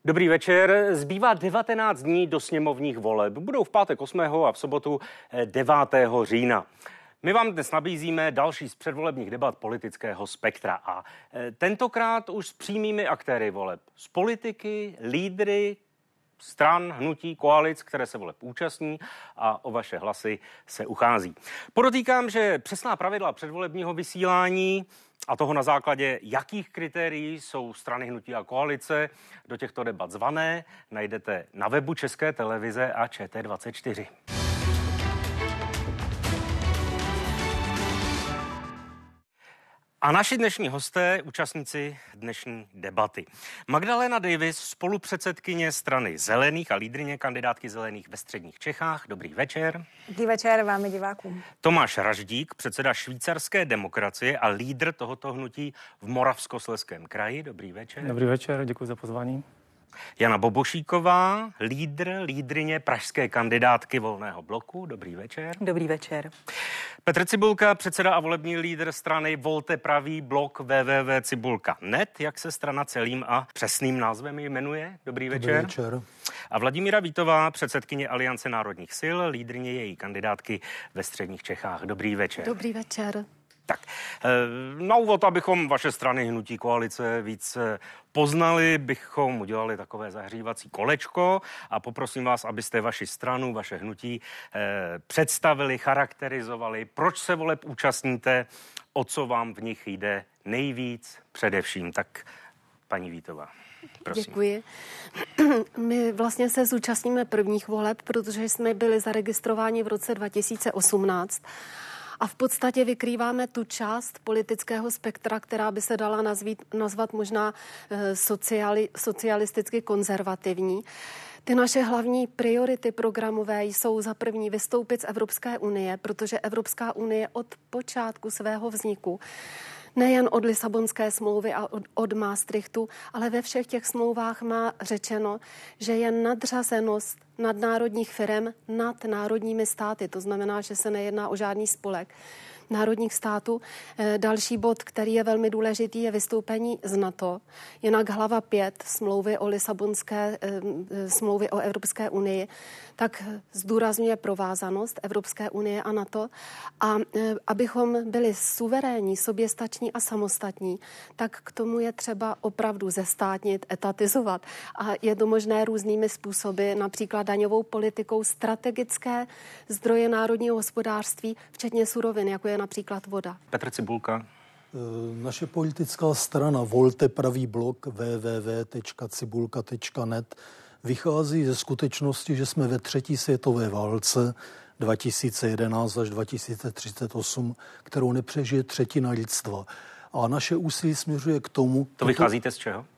Dobrý večer. Zbývá 19 dní do sněmovních voleb. Budou v pátek 8. a v sobotu 9. října. My vám dnes nabízíme další z předvolebních debat politického spektra a tentokrát už s přímými aktéry voleb. Z politiky, lídry, stran, hnutí, koalic, které se voleb účastní a o vaše hlasy se uchází. Podotýkám, že přesná pravidla předvolebního vysílání a toho, na základě jakých kritérií jsou strany, hnutí a koalice do těchto debat zvané, najdete na webu České televize a ČT24. A naši dnešní hosté, účastníci dnešní debaty. Magdalena Davis, spolupředsedkyně strany Zelených a lídryně kandidátky Zelených ve středních Čechách. Dobrý večer. Dobrý večer vám i divákům. Tomáš Raždík, předseda Švýcarské demokracie a lídr tohoto hnutí v Moravskoslezském kraji. Dobrý večer. Dobrý večer, děkuji za pozvání. Jana Bobošíková, lídryně pražské kandidátky Volného bloku. Dobrý večer. Dobrý večer. Petr Cibulka, předseda a volební lídr strany Volte pravý blok www.cibulka.net, jak se strana celým a přesným názvem jmenuje. Dobrý večer. Dobrý večer. A Vladimíra Vítová, předsedkyně Aliance národních sil, lídryně její kandidátky ve středních Čechách. Dobrý večer. Dobrý večer. Tak, na úvod, abychom vaše strany hnutí koalice víc poznali, bychom udělali takové zahřívací kolečko a poprosím vás, abyste vaši stranu, vaše hnutí představili, charakterizovali, proč se voleb účastníte, o co vám v nich jde nejvíc především. Tak, paní Vítová, prosím. Děkuji. My vlastně se zúčastníme prvních voleb, protože jsme byli zaregistrováni v roce 2018. A v podstatě vykrýváme tu část politického spektra, která by se dala nazvat možná socialisticky konzervativní. Ty naše hlavní priority programové jsou za první vystoupit z Evropské unie, protože Evropská unie od počátku svého vzniku nejen od Lisabonské smlouvy a od Maastrichtu, ale ve všech těch smlouvách má řečeno, že je nadřazenost nadnárodních firem nad národními státy. To znamená, že se nejedná o žádný spolek národních států. Další bod, který je velmi důležitý, je vystoupení z NATO. Jinak hlava 5 smlouvy o Lisabonské smlouvy o Evropské unii, tak zdůrazňuje provázanost Evropské unie a NATO. A abychom byli suverénní, soběstační a samostatní, tak k tomu je třeba opravdu zestátnit, etatizovat. A je to možné různými způsoby, například daňovou politikou, strategické zdroje národního hospodářství, včetně surovin, jako je například voda. Petr Cibulka. Naše politická strana Volte pravý blok www.cibulka.net vychází ze skutečnosti, že jsme ve třetí světové válce 2011 až 2038, kterou nepřežije třetina lidstva. A naše úsilí směřuje k tomu... To vycházíte z čeho?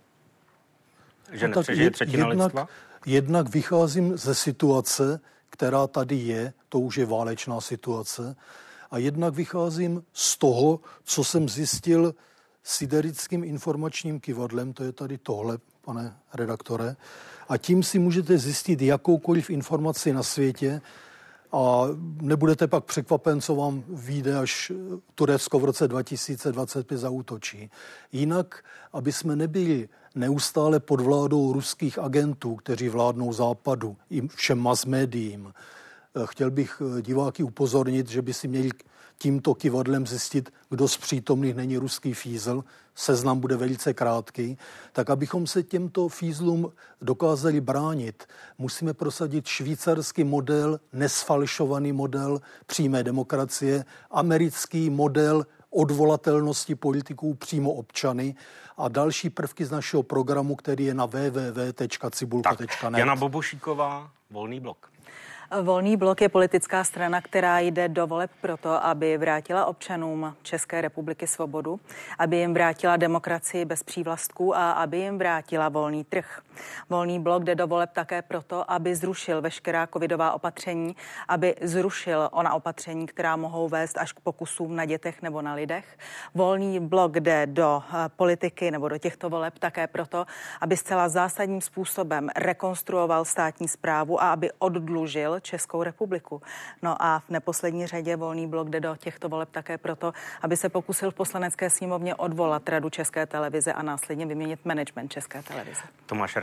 Že nepřežije třetina lidstva? Jednak vycházím ze situace, která tady je, to už je válečná situace, a jednak vycházím z toho, co jsem zjistil siderickým informačním kyvadlem, to je tady tohle, pane redaktore, a tím si můžete zjistit jakoukoliv informaci na světě a nebudete pak překvapen, co vám vyjde, až Turecko v roce 2025 zaútočí. Jinak, aby jsme nebyli neustále pod vládou ruských agentů, kteří vládnou západu, i všem mass médiím, chtěl bych diváky upozornit, že by si měli tímto kyvadlem zjistit, kdo z přítomných není ruský fízl. Seznam bude velice krátký. Tak abychom se těmto fízlům dokázali bránit, musíme prosadit švýcarský model, nesfalšovaný model přímé demokracie, americký model odvolatelnosti politiků přímo občany a další prvky z našeho programu, který je na www.cibulka.net. Jana Bobošíková, Volný blok. Volný blok je politická strana, která jde do voleb proto, aby vrátila občanům České republiky svobodu, aby jim vrátila demokracii bez přívlastků a aby jim vrátila volný trh. Volný blok jde do voleb také proto, aby zrušil veškerá covidová opatření, aby zrušil ona opatření, která mohou vést až k pokusům na dětech nebo na lidech. Volný blok jde do politiky nebo do těchto voleb také proto, aby zcela zásadním způsobem rekonstruoval státní správu a aby oddlužil Českou republiku. No a v neposlední řadě Volný blok jde do těchto voleb také proto, aby se pokusil v Poslanecké sněmovně odvolat Radu České televize a následně vyměnit management České televize. Tomáš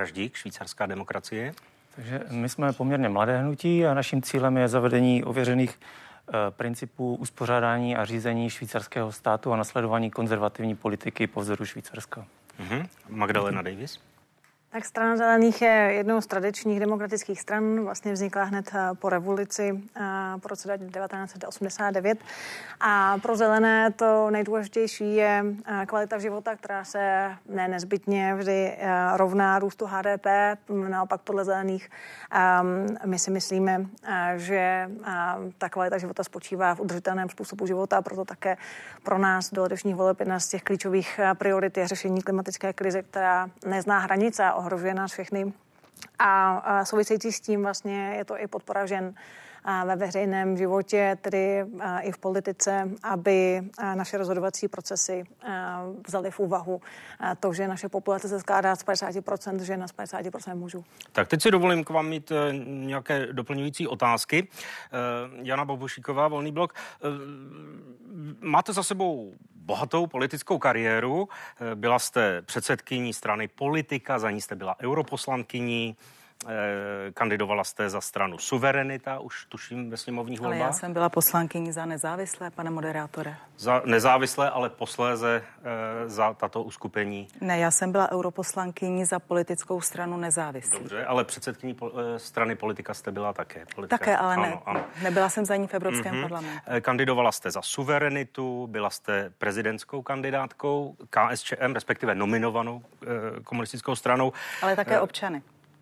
Hraždík, švýcarská demokracie. Takže my jsme poměrně mladé hnutí a naším cílem je zavedení ověřených principů uspořádání a řízení švýcarského státu a nasledování konzervativní politiky po vzoru Švýcarska. Magdalena Davis. Tak strana zelených je jednou z tradičních demokratických stran, vlastně vznikla hned po revoluci po roce 1989. A pro zelené to nejdůležitější je kvalita života, která se nezbytně vždy rovná růstu HDP. Naopak podle zelených my si myslíme, že ta kvalita života spočívá v udržitelném způsobu života, proto také pro nás do letošních voleb jedna z těch klíčových priorit je řešení klimatické krize, která nezná hranice a ohrožuje nás všechny. A související s tím vlastně je to i podpora žen ve veřejném životě, tedy i v politice, aby naše rozhodovací procesy vzaly v úvahu to, že naše populace se skládá z 50% žen a z 50% mužů. Tak teď si dovolím k vám mít nějaké doplňující otázky. Jana Bobošíková, Volný blok. Máte za sebou bohatou politickou kariéru. Byla jste předsedkyní strany Politika, za ní jste byla europoslankyní, kandidovala jste za stranu Suverenita, už tuším ve sněmovních volbách. Ale já jsem byla poslankyní za nezávislé, pane moderátore. Za nezávislé, ale posléze za tato uskupení. Ne, já jsem byla europoslankyní za politickou stranu Nezávislí. Dobře, ale předsedkyní strany Politika jste byla také. Také, ale ne. Ano. Nebyla jsem za ní v Evropském parlamentu. Kandidovala jste za Suverenitu, byla jste prezidentskou kandidátkou KSČM, respektive nominovanou komunistickou stranou. Ale také občany.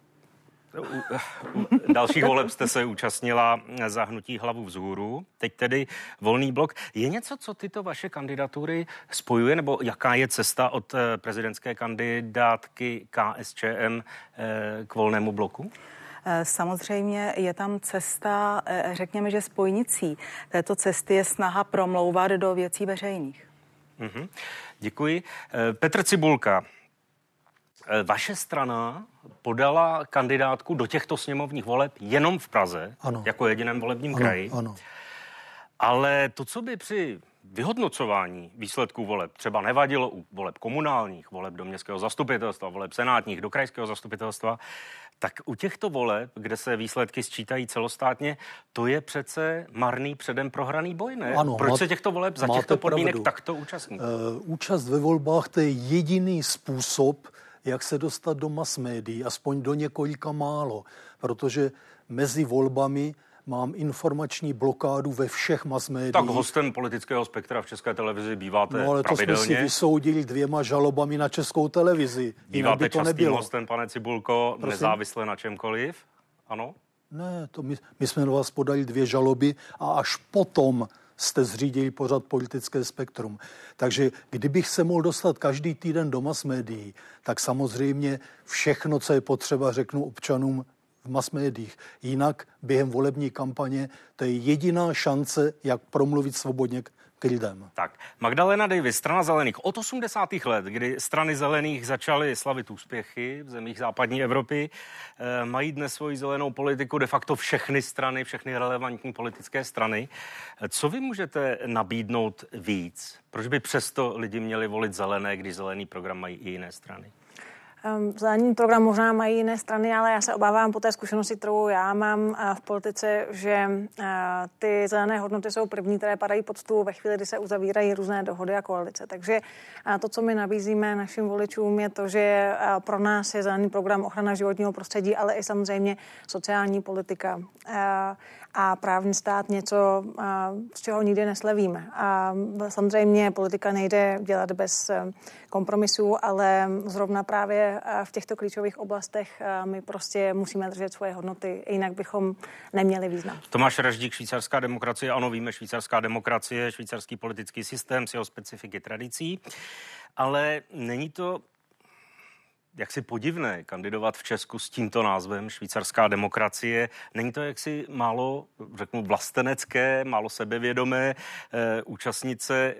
Dalších voleb jste se účastnila za hnutí Hlavu vzhůru, teď tedy Volný blok. Je něco, co tyto vaše kandidatury spojuje, nebo jaká je cesta od prezidentské kandidátky KSČM k Volnému bloku? Samozřejmě je tam cesta, řekněme, že spojnicí této cesty je snaha promlouvat do věcí veřejných. Děkuji. Petr Cibulka. Vaše strana podala kandidátku do těchto sněmovních voleb jenom v Praze, jako jediném volebním kraji. Ano. Ale to, co by při vyhodnocování výsledků voleb třeba nevadilo u voleb komunálních, voleb do městského zastupitelstva, voleb senátních, do krajského zastupitelstva, tak u těchto voleb, kde se výsledky sčítají celostátně, to je přece marný předem prohraný boj, ne? Ano, Proč se těchto voleb za těchto podmínek takto účastní? Účast ve volbách to je jediný způsob, jak se dostat do mass médií, aspoň do několika málo, protože mezi volbami mám informační blokádu ve všech mass médiích. Tak hostem politického spektra v České televizi býváte ale pravidelně. To jsme si vysoudili 2 žalobami na Českou televizi. Býváte by to častým nebylo. hostem, pane Cibulko, nezávisle na čemkoliv? Ano? Ne, to my jsme na vás podali 2 žaloby a až potom jste zřídili pořad Politické spektrum. Takže kdybych se mohl dostat každý týden do mass médií, tak samozřejmě všechno, co je potřeba, řeknu občanům v mass médiích. Jinak během volební kampaně to je jediná šance, jak promluvit svobodně k lidem. Tak, Magdalena Davis, strana zelených. Od 80. let, kdy strany zelených začaly slavit úspěchy v zemích západní Evropy, mají dnes svoji zelenou politiku de facto všechny strany, všechny relevantní politické strany. Co vy můžete nabídnout víc? Proč by přesto lidi měli volit zelené, když zelený program mají i jiné strany? Zelení program možná mají jiné strany, ale já se obávám po té zkušenosti, kterou já mám v politice, že ty zelené hodnoty jsou první, které padají pod stůl ve chvíli, kdy se uzavírají různé dohody a koalice. Takže to, co my nabízíme našim voličům, je to, že pro nás je zelený program ochrana životního prostředí, ale i samozřejmě sociální politika a právní stát něco, z čeho nikdy neslevíme. A samozřejmě politika nejde dělat bez kompromisů, ale zrovna právě v těchto klíčových oblastech my prostě musíme držet svoje hodnoty, jinak bychom neměli význam. Tomáš Hraždík, švýcarská demokracie. Ano, víme, švýcarská demokracie, švýcarský politický systém s jeho specifiky tradicí, ale není to jaksi podivné kandidovat v Česku s tímto názvem švýcarská demokracie. Není to jaksi málo, řeknu, vlastenecké, málo sebevědomé účastnice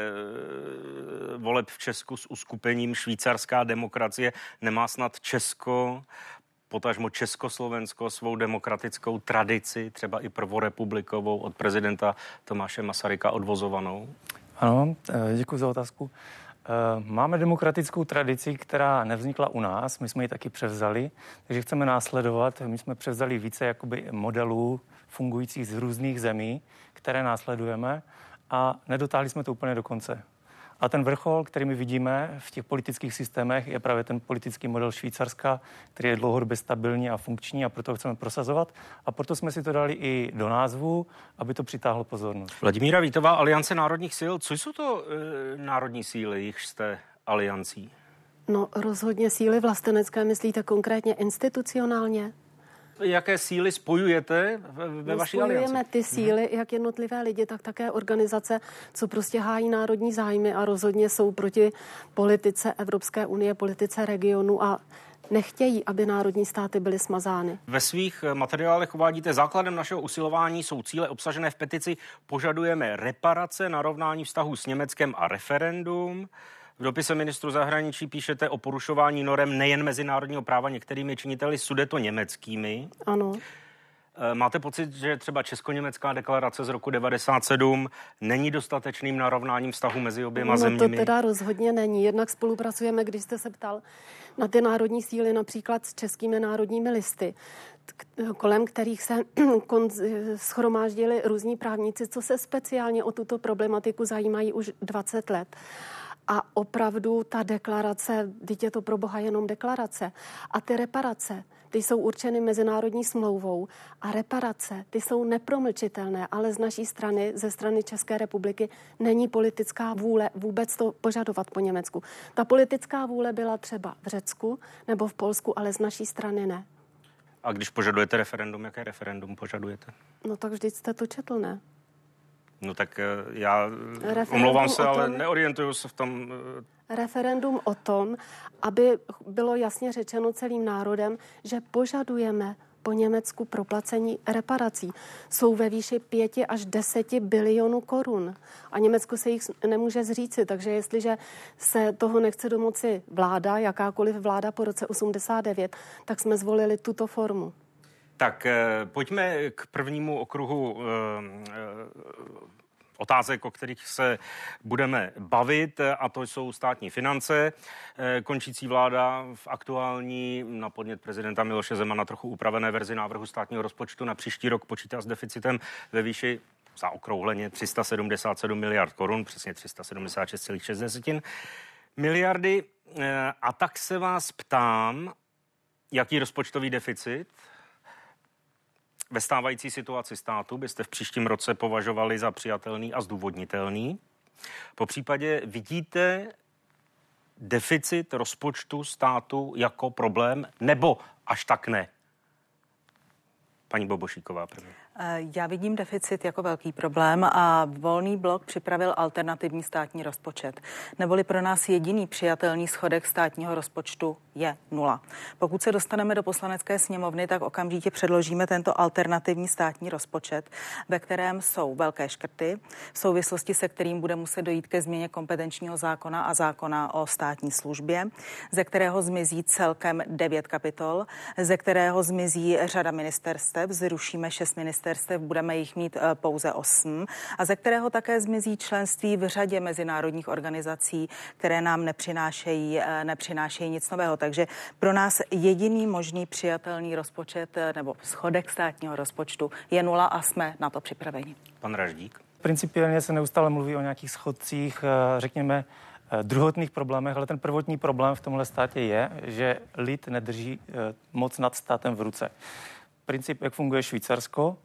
voleb v Česku s uskupením švýcarská demokracie? Nemá snad Česko, potažmo Československo, svou demokratickou tradici, třeba i prvorepublikovou od prezidenta Tomáše Masaryka odvozovanou? Ano, děkuji za otázku. Máme demokratickou tradici, která nevznikla u nás, my jsme ji taky převzali, takže chceme následovat. My jsme převzali více jakoby modelů fungujících z různých zemí, které následujeme a nedotáhli jsme to úplně do konce. A ten vrchol, který my vidíme v těch politických systémech, je právě ten politický model Švýcarska, který je dlouhodobě stabilní a funkční a proto ho chceme prosazovat. A proto jsme si to dali i do názvu, aby to přitáhlo pozornost. Vladimíra Vítová, Aliance národních sil. Co jsou to národní síly, jichž jste aliancí? No rozhodně síly vlastenecké, myslíte konkrétně institucionálně? Jaké síly spojujete ve vaší alianci? Spojujeme ty síly, jak jednotlivé lidi, tak také organizace, co prostě hájí národní zájmy a rozhodně jsou proti politice Evropské unie, politice regionu a nechtějí, aby národní státy byly smazány. Ve svých materiálech uvádíte, základem našeho usilování jsou cíle obsažené v petici Požadujeme reparace, narovnání vztahů s Německem a referendum. V dopise ministru zahraničí píšete o porušování norem nejen mezinárodního práva některými činiteli sudetoněmeckými. Ano. Máte pocit, že třeba česko-německá deklarace z roku 1997 není dostatečným narovnáním vztahu mezi oběma zeměmi? No to teda rozhodně není. Jednak spolupracujeme, když jste se ptal na ty národní síly, například s českými národními listy, kolem kterých se shromáždili různí právníci, co se speciálně o tuto problematiku zajímají už 20 let. A opravdu ta deklarace, teď je to pro Boha jenom deklarace. A ty reparace, ty jsou určeny mezinárodní smlouvou. A reparace, ty jsou nepromlčitelné, ale z naší strany, ze strany České republiky, není politická vůle vůbec to požadovat po Německu. Ta politická vůle byla třeba v Řecku nebo v Polsku, ale z naší strany ne. A když požadujete referendum, jaké referendum požadujete? No tak vždyť jste to četl, ne? No tak já omlouvám se, ale neorientuju se v tom. Referendum o tom, aby bylo jasně řečeno celým národem, že požadujeme po Německu proplacení reparací. Jsou ve výši 5 až 10 bilionů korun. A Německo se jich nemůže zříci, takže jestliže se toho nechce domoci vláda, jakákoliv vláda po roce 89, tak jsme zvolili tuto formu. Tak pojďme k prvnímu okruhu otázek, o kterých se budeme bavit, a to jsou státní finance. Končící vláda v aktuální na podnět prezidenta Miloše Zemana trochu upravené verzi návrhu státního rozpočtu na příští rok počítá s deficitem ve výši zaokrouhleně 377 miliard korun, přesně 376,6 miliardy. A tak se vás ptám, jaký rozpočtový deficit ve stávající situaci státu byste v příštím roce považovali za přijatelný a zdůvodnitelný? Po případě vidíte deficit rozpočtu státu jako problém, nebo až tak ne? Paní Bobošíková první. Já vidím deficit jako velký problém a Volný blok připravil alternativní státní rozpočet. Neboli pro nás jediný přijatelný schodek státního rozpočtu je 0. Pokud se dostaneme do Poslanecké sněmovny, tak okamžitě předložíme tento alternativní státní rozpočet, ve kterém jsou velké škrty, v souvislosti se kterým bude muset dojít ke změně kompetenčního zákona a zákona o státní službě, ze kterého zmizí celkem 9 kapitol, ze kterého zmizí řada ministerstev, zrušíme 6 ministerstev, budeme jich mít pouze 8 a ze kterého také zmizí členství v řadě mezinárodních organizací, které nám nepřinášejí nic nového. Takže pro nás jediný možný přijatelný rozpočet nebo schodek státního rozpočtu je 0 a jsme na to připraveni. Pan Raždík. Principiálně se neustále mluví o nějakých schodcích, řekněme, druhotných problémech, ale ten prvotní problém v tomhle státě je, že lid nedrží moc nad státem v ruce. Princip, jak funguje Švýcarsko,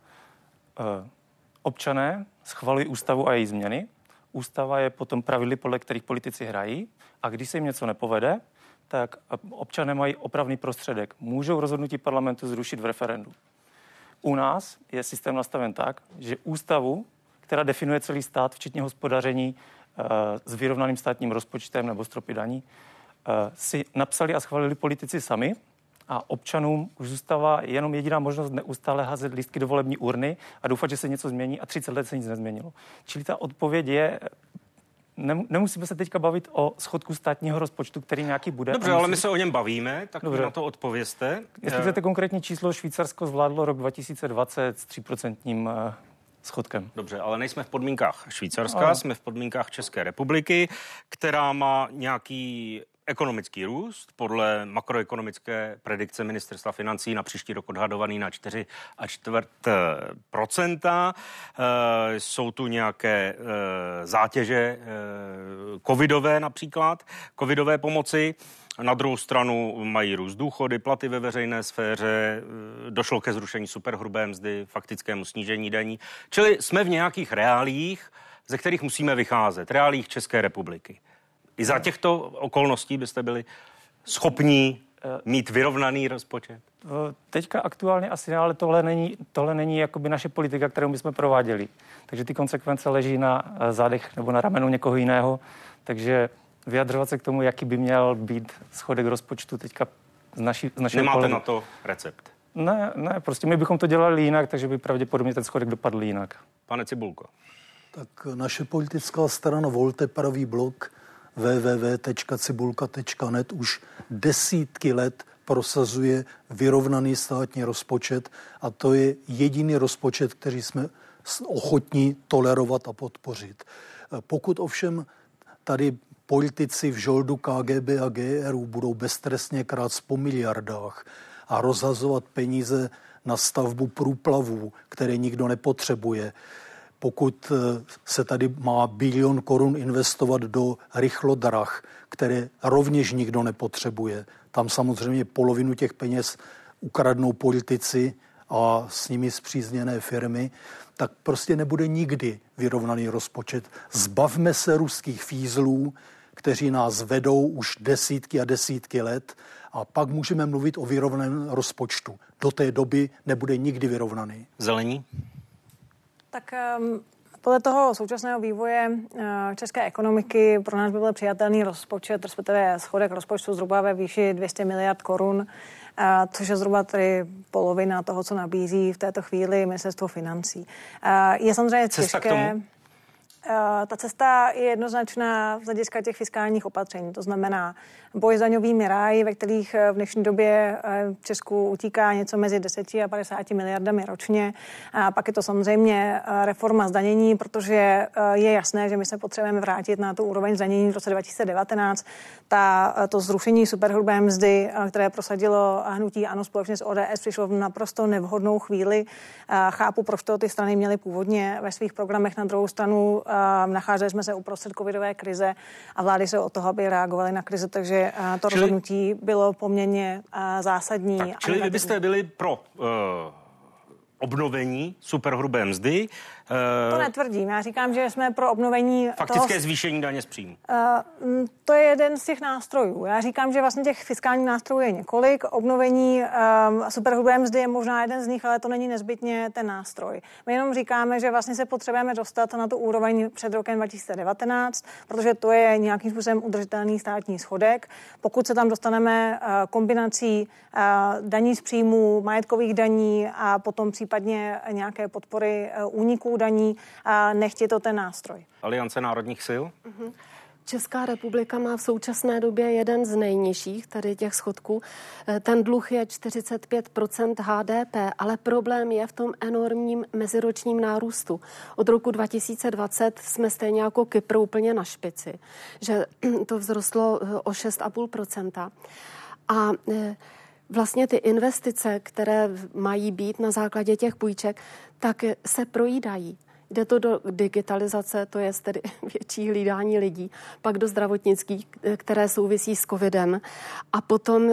občané schvalují ústavu a její změny. Ústava je potom pravidly, podle kterých politici hrají, a když se jim něco nepovede, tak občané mají opravný prostředek. Můžou rozhodnutí parlamentu zrušit v referendu. U nás je systém nastaven tak, že ústavu, která definuje celý stát, včetně hospodaření s vyrovnaným státním rozpočtem nebo stropy daní, si napsali a schválili politici sami, a občanům už zůstává jenom jediná možnost neustále házet lístky do volební urny a doufat, že se něco změní, a 30 let se nic nezměnilo. Čili ta odpověď je, nemusíme se teďka bavit o schodku státního rozpočtu, který nějaký bude. Dobře, ale my se o něm bavíme, tak dobře. Na to odpovězte. Jestli chcete konkrétní číslo, Švýcarsko zvládlo rok 2020 s 3% schodkem. Dobře, ale nejsme v podmínkách Švýcarska, jsme v podmínkách České republiky, která má nějaký ekonomický růst podle makroekonomické predikce ministerstva financí na příští rok odhadovaný na 4,25%. Jsou tu nějaké zátěže covidové například, covidové pomoci. Na druhou stranu mají růst důchody, platy ve veřejné sféře, došlo ke zrušení superhrubé mzdy, faktickému snížení daní. Čili jsme v nějakých reáliích, ze kterých musíme vycházet, reáliích České republiky. I za těchto okolností byste byli schopní mít vyrovnaný rozpočet? Teďka aktuálně asi ne, ale tohle není jakoby naše politika, kterou my jsme prováděli. Takže ty konsekvence leží na zádech nebo na ramenu někoho jiného. Takže vyjadřovat se k tomu, jaký by měl být schodek rozpočtu teďka z našeho Nemáte pohledu. na to recept? Ne, prostě my bychom to dělali jinak, takže by pravděpodobně ten schodek dopadl jinak. Pane Cibulko. Tak naše politická strana Volte pravý blok www.cibulka.net už desítky let prosazuje vyrovnaný státní rozpočet a to je jediný rozpočet, který jsme ochotní tolerovat a podpořit. Pokud ovšem tady politici v žoldu KGB a GRU budou beztrestně krát po miliardách a rozhazovat peníze na stavbu průplavů, které nikdo nepotřebuje, pokud se tady má 1 bilion korun investovat do rychlodrah, které rovněž nikdo nepotřebuje. Tam samozřejmě polovinu těch peněz ukradnou politici a s nimi spřízněné firmy, tak prostě nebude nikdy vyrovnaný rozpočet. Zbavme se ruských fízlů, kteří nás vedou už desítky a desítky let a pak můžeme mluvit o vyrovnaném rozpočtu. Do té doby nebude nikdy vyrovnaný. Zelení? Tak podle toho současného vývoje české ekonomiky pro nás by byl přijatelný rozpočet, respektive schodek rozpočtu zhruba ve výši 200 miliard korun, což je zhruba tedy polovina toho, co nabízí v této chvíli ministerstvo financí. Je samozřejmě těžké. Ta cesta je jednoznačná z hlediska těch fiskálních opatření. To znamená boj s daňovými ráji, ve kterých v dnešní době v Česku utíká něco mezi 10 a 50 miliardami ročně. A pak je to samozřejmě reforma zdanění, protože je jasné, že my se potřebujeme vrátit na tu úroveň zdanění v roce 2019. To zrušení superhrubé mzdy, které prosadilo hnutí ANO společně s ODS, přišlo v naprosto nevhodnou chvíli. Chápu, proč to ty strany měly původně ve svých programech. Na druhou stranu nacházeli jsme se uprostřed covidové krize a vlády se od toho, aby reagovaly na krizi, takže to rozhodnutí bylo poměrně zásadní. Tak, čili vy byste byli pro obnovení superhrubé mzdy? To netvrdím. Já říkám, že jsme pro obnovení faktické zvýšení daně z příjmu. To je jeden z těch nástrojů. Já říkám, že vlastně těch fiskálních nástrojů je několik. Obnovení superhrubé mzdy je možná jeden z nich, ale to není nezbytně ten nástroj. My jenom říkáme, že vlastně se potřebujeme dostat na tu úroveň před rokem 2019, protože to je nějakým způsobem udržitelný státní schodek. Pokud se tam dostaneme kombinací daní z příjmů, majetkových daní a potom případně nějaké podpory úniků daní, nechť je to ten nástroj. Aliance národních sil? Česká republika má v současné době jeden z nejnižších tady těch schodků. Ten dluh je 45% HDP, ale problém je v tom enormním meziročním nárůstu. Od roku 2020 jsme stejně jako Kypr úplně na špici, že to vzrostlo o 6,5%. A vlastně ty investice, které mají být na základě těch půjček, tak se projídají. Jde to do digitalizace, to je tedy větší hlídání lidí, pak do zdravotnických, které souvisí s covidem a potom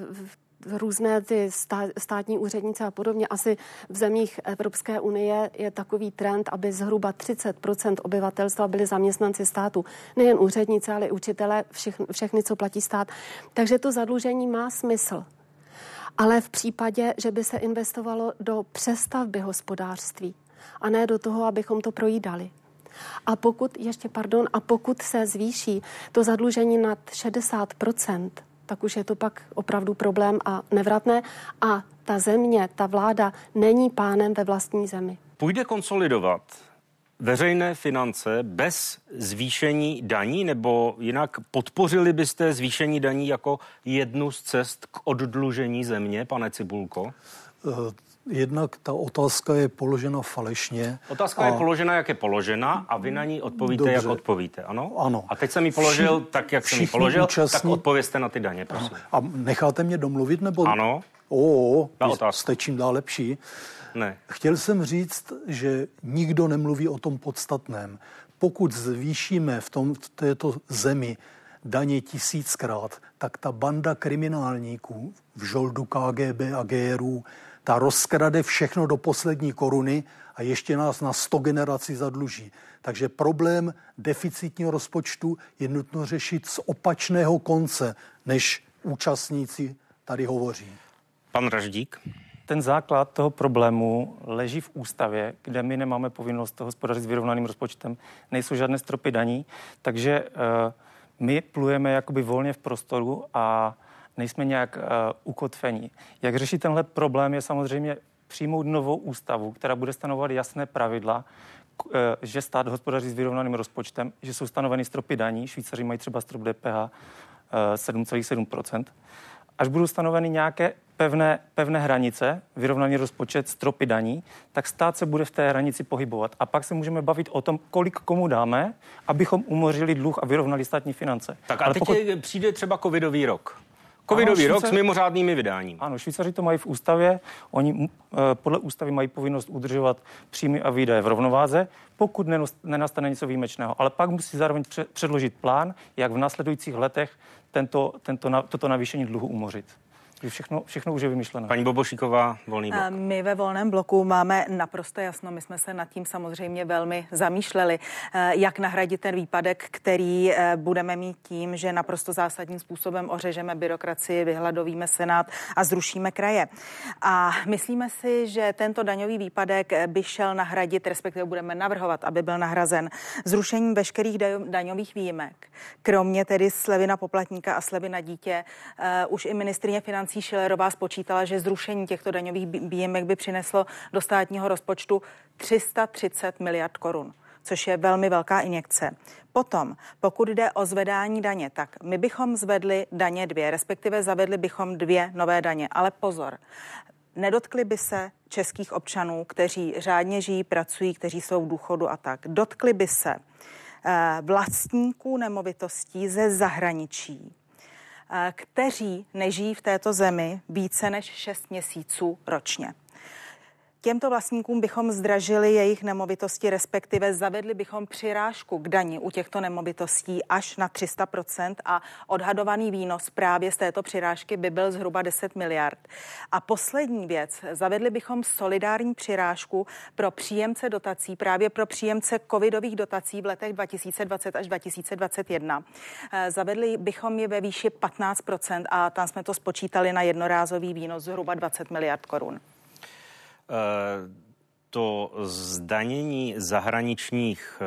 různé ty státní úředníci a podobně. Asi v zemích Evropské unie je takový trend, aby zhruba 30% obyvatelstva byli zaměstnanci státu. Nejen úředníci, ale i učitelé, všechny, co platí stát. Takže to zadlužení má smysl. Ale v případě, že by se investovalo do přestavby hospodářství a ne do toho, abychom to projídali. A pokud se zvýší to zadlužení nad 60%, tak už je to pak opravdu problém a nevratné. A ta země, ta vláda není pánem ve vlastní zemi. Půjde konsolidovat veřejné finance bez zvýšení daní, nebo jinak podpořili byste zvýšení daní jako jednu z cest k oddlužení země, pane Cibulko? jednak ta otázka je položena falešně. Otázka je položena, jak je položena a vy na ní odpovíte, dobře, jak odpovíte, ano? Ano. A teď jsem ji položil tak, jak jsem ji položil, tak odpovězte na ty daně, prosím. A necháte mě domluvit, nebo? Ano. Jste čím dál lepší. Ne. Chtěl jsem říct, že nikdo nemluví o tom podstatném. Pokud zvýšíme v této zemi daně 1000krát, tak ta banda kriminálníků v žoldu KGB a GRU, ta rozkrade všechno do poslední koruny a ještě nás na 100 generací zadluží. Takže problém deficitního rozpočtu je nutno řešit z opačného konce, než účastníci tady hovoří. Pan Raždík. Ten základ toho problému leží v ústavě, kde my nemáme povinnost hospodařit s vyrovnaným rozpočtem, nejsou žádné stropy daní, takže my plujeme jakoby volně v prostoru a nejsme nějak ukotvení. Jak řešit tenhle problém je samozřejmě přijmout novou ústavu, která bude stanovovat jasné pravidla, že stát hospodaří s vyrovnaným rozpočtem, že jsou stanoveny stropy daní, Švýcaři mají třeba strop DPH 7,7%. Až budou stanoveny nějaké pevné hranice, vyrovnaný rozpočet, stropy daní, tak stát se bude v té hranici pohybovat. A pak se můžeme bavit o tom, kolik komu dáme, abychom umořili dluh a vyrovnali státní finance. Tak a teď přijde třeba covidový rok. Covidový rok s mimořádnými vydáními. Ano, Švýcaři to mají v ústavě. Oni podle ústavy mají povinnost udržovat příjmy a výdaje v rovnováze, pokud nenastane něco výjimečného. Ale pak musí zároveň předložit plán, jak v následujících letech toto navýšení dluhu umořit. Všechno už je vymyšlené. Paní Bobošíková, Volný blok. My ve Volném bloku máme naprosto jasno, my jsme se nad tím samozřejmě velmi zamýšleli, jak nahradit ten výpadek, který budeme mít tím, že naprosto zásadním způsobem ořežeme byrokracii, vyhladovíme Senát a zrušíme kraje. A myslíme si, že tento daňový výpadek by šel nahradit, respektive budeme navrhovat, aby byl nahrazen zrušením veškerých daňových výjimek. Kromě tedy slevy na poplatníka a slevy na dítě, už i ministryně financí Schillerová spočítala, že zrušení těchto daňových výjimek by přineslo do státního rozpočtu 330 miliard korun, což je velmi velká injekce. Potom, pokud jde o zvedání daně, tak my bychom zvedli daně 2, respektive zavedli bychom 2 nové daně. Ale pozor, nedotkli by se českých občanů, kteří řádně žijí, pracují, kteří jsou v důchodu a tak. Dotkli by se vlastníků nemovitostí ze zahraničí, kteří nežijí v této zemi více než 6 měsíců ročně. Těmto vlastníkům bychom zdražili jejich nemovitosti, respektive zavedli bychom přirážku k dani u těchto nemovitostí až na 300% a odhadovaný výnos právě z této přirážky by byl zhruba 10 miliard. A poslední věc, zavedli bychom solidární přirážku pro příjemce dotací, právě pro příjemce covidových dotací v letech 2020 až 2021. Zavedli bychom je ve výši 15% a tam jsme to spočítali na jednorázový výnos zhruba 20 miliard korun. To zdanění zahraničních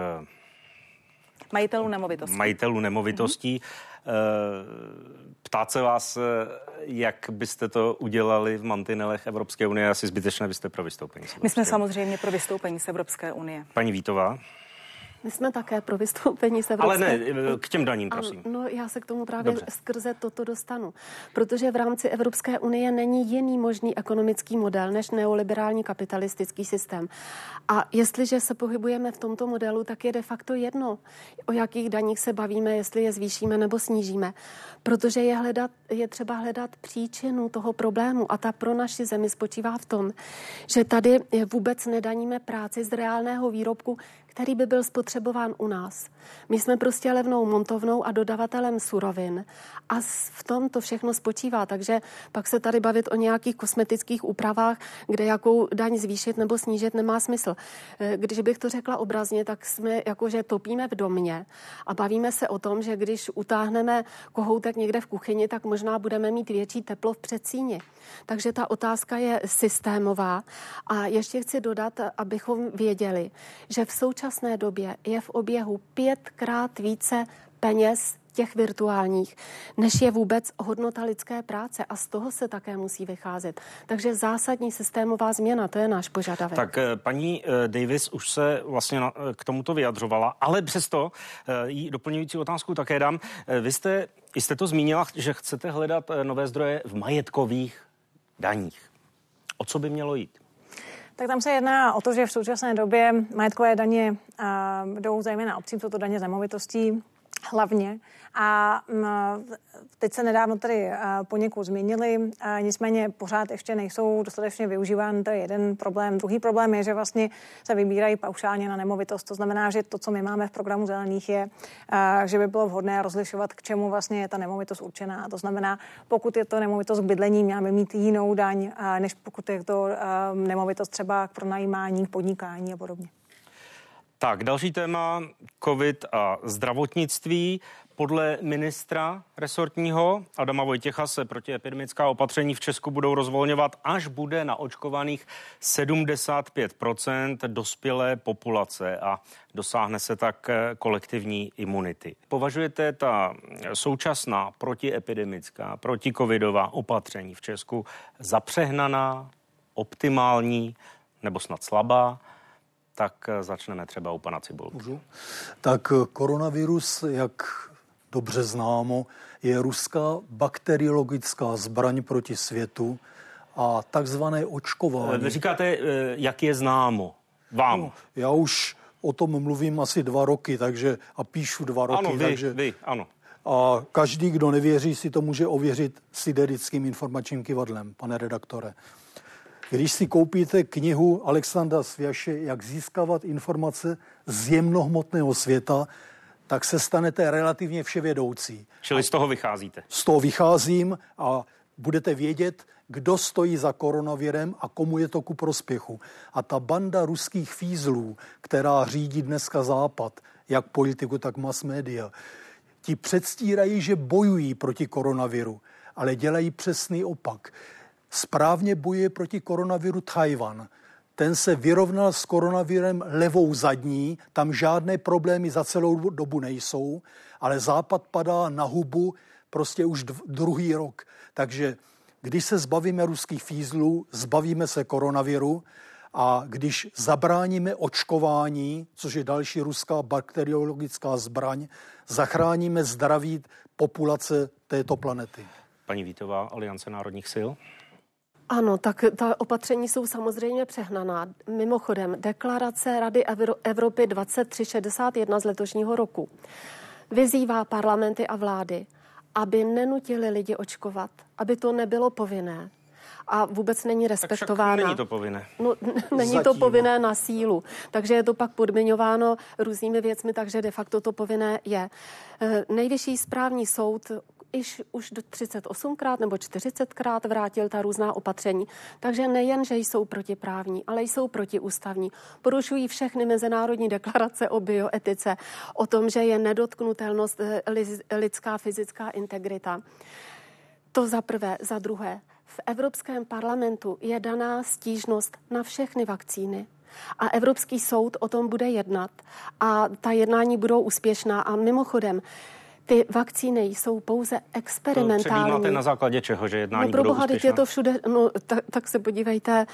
majitelů nemovitostí. Ptát se vás, jak byste to udělali v mantinelech Evropské unie, asi zbytečné, byste pro vystoupení. My jsme samozřejmě pro vystoupení z Evropské unie. Paní Vítová. My jsme také pro vystoupení z Evropské... Ale ne, k těm daním, prosím. No, já se k tomu právě skrze toto dostanu. Protože v rámci Evropské unie není jiný možný ekonomický model než neoliberální kapitalistický systém. A jestliže se pohybujeme v tomto modelu, tak je de facto jedno, o jakých daních se bavíme, jestli je zvýšíme nebo snížíme. Protože je třeba hledat příčinu toho problému a ta pro naši zemi spočívá v tom, že tady vůbec nedaníme práci z reálného výrobku, který by byl spotřebován u nás. My jsme prostě levnou montovnou a dodavatelem surovin a v tom to všechno spočívá, takže pak se tady bavit o nějakých kosmetických úpravách, kde jakou daň zvýšit nebo snížit nemá smysl. Když bych to řekla obrazně, tak jsme jakože topíme v domě a bavíme se o tom, že když utáhneme kohoutek někde v kuchyni, tak možná budeme mít větší teplo v předsíni. Takže ta otázka je systémová a ještě chci dodat, abychom věděli, že v současné době je v oběhu 5krát více peněz těch virtuálních, než je vůbec hodnota lidské práce a z toho se také musí vycházet. Takže zásadní systémová změna, to je náš požadavek. Tak paní Davis už se vlastně k tomuto vyjadřovala, ale přesto jí doplňující otázku také dám. Vy jste to zmínila, že chcete hledat nové zdroje v majetkových daních. O co by mělo jít? Tak tam se jedná o to, že v současné době majetkové daně jdou zejména obcím, jsou to daně z nemovitostí hlavně. A teď se nedávno tady poněkud změnily, nicméně pořád ještě nejsou dostatečně využívány. To je jeden problém. Druhý problém je, že vlastně se vybírají paušálně na nemovitost. To znamená, že to, co my máme v programu Zelených, je, že by bylo vhodné rozlišovat, k čemu vlastně je ta nemovitost určená. To znamená, pokud je to nemovitost k bydlení, máme mít jinou daň, než pokud je to nemovitost třeba k pronajímání, k podnikání a podobně. Tak, další téma, covid a zdravotnictví. Podle ministra resortního Adama Vojtěcha se protiepidemická opatření v Česku budou rozvolňovat, až bude naočkovaných 75% dospělé populace a dosáhne se tak kolektivní imunity. Považujete ta současná protiepidemická, protikovidová opatření v Česku za přehnaná, optimální nebo snad slabá? Tak začneme třeba u pana Cibulky. Můžu? Tak koronavirus, jak dobře známo, je ruská bakteriologická zbraň proti světu a takzvané očkování. Vy říkáte, jak je známo vám? No, já už o tom mluvím asi 2 roky, a píšu 2 roky. Ano, vy, ano. A každý, kdo nevěří, si to může ověřit siderickým informačním kyvadlem, pane redaktore. Když si koupíte knihu Alexandra Sviaše, jak získávat informace z jemnohmotného světa, tak se stanete relativně vševědoucí. Čili z toho vycházíte? Z toho vycházím a budete vědět, kdo stojí za koronavirem a komu je to ku prospěchu. A ta banda ruských fízlů, která řídí dneska Západ, jak politiku, tak mass media, ti předstírají, že bojují proti koronaviru, ale dělají přesný opak. Správně bojuje proti koronaviru Tchaj-wan. Ten se vyrovnal s koronavirem levou zadní, tam žádné problémy za celou dobu nejsou, ale Západ padá na hubu prostě už 2. rok. Takže když se zbavíme ruských fízlů, zbavíme se koronaviru a když zabráníme očkování, což je další ruská bakteriologická zbraň, zachráníme zdraví populace této planety. Paní Vítová, Aliance národních sil. Ano, tak ta opatření jsou samozřejmě přehnaná. Mimochodem, deklarace Rady Evropy 2361 z letošního roku vyzývá parlamenty a vlády, aby nenutili lidi očkovat, aby to nebylo povinné. A vůbec není respektována. Tak není to povinné. No, není to povinné na sílu. Takže je to pak podmiňováno různými věcmi, takže de facto to povinné je. Nejvyšší správní soud už do 38krát nebo 40krát vrátil ta různá opatření. Takže nejen, že jsou protiprávní, ale jsou protiústavní. Porušují všechny mezinárodní deklarace o bioetice, o tom, že je nedotknutelnost lidská fyzická integrita. To za prvé. Za druhé, v Evropském parlamentu je daná stížnost na všechny vakcíny. A Evropský soud o tom bude jednat. A ta jednání budou úspěšná. A mimochodem, ty vakcíny jsou pouze experimentální. Předjímáte na základě čeho, že jednání budou úspěšná? Je to všude, tak se podívejte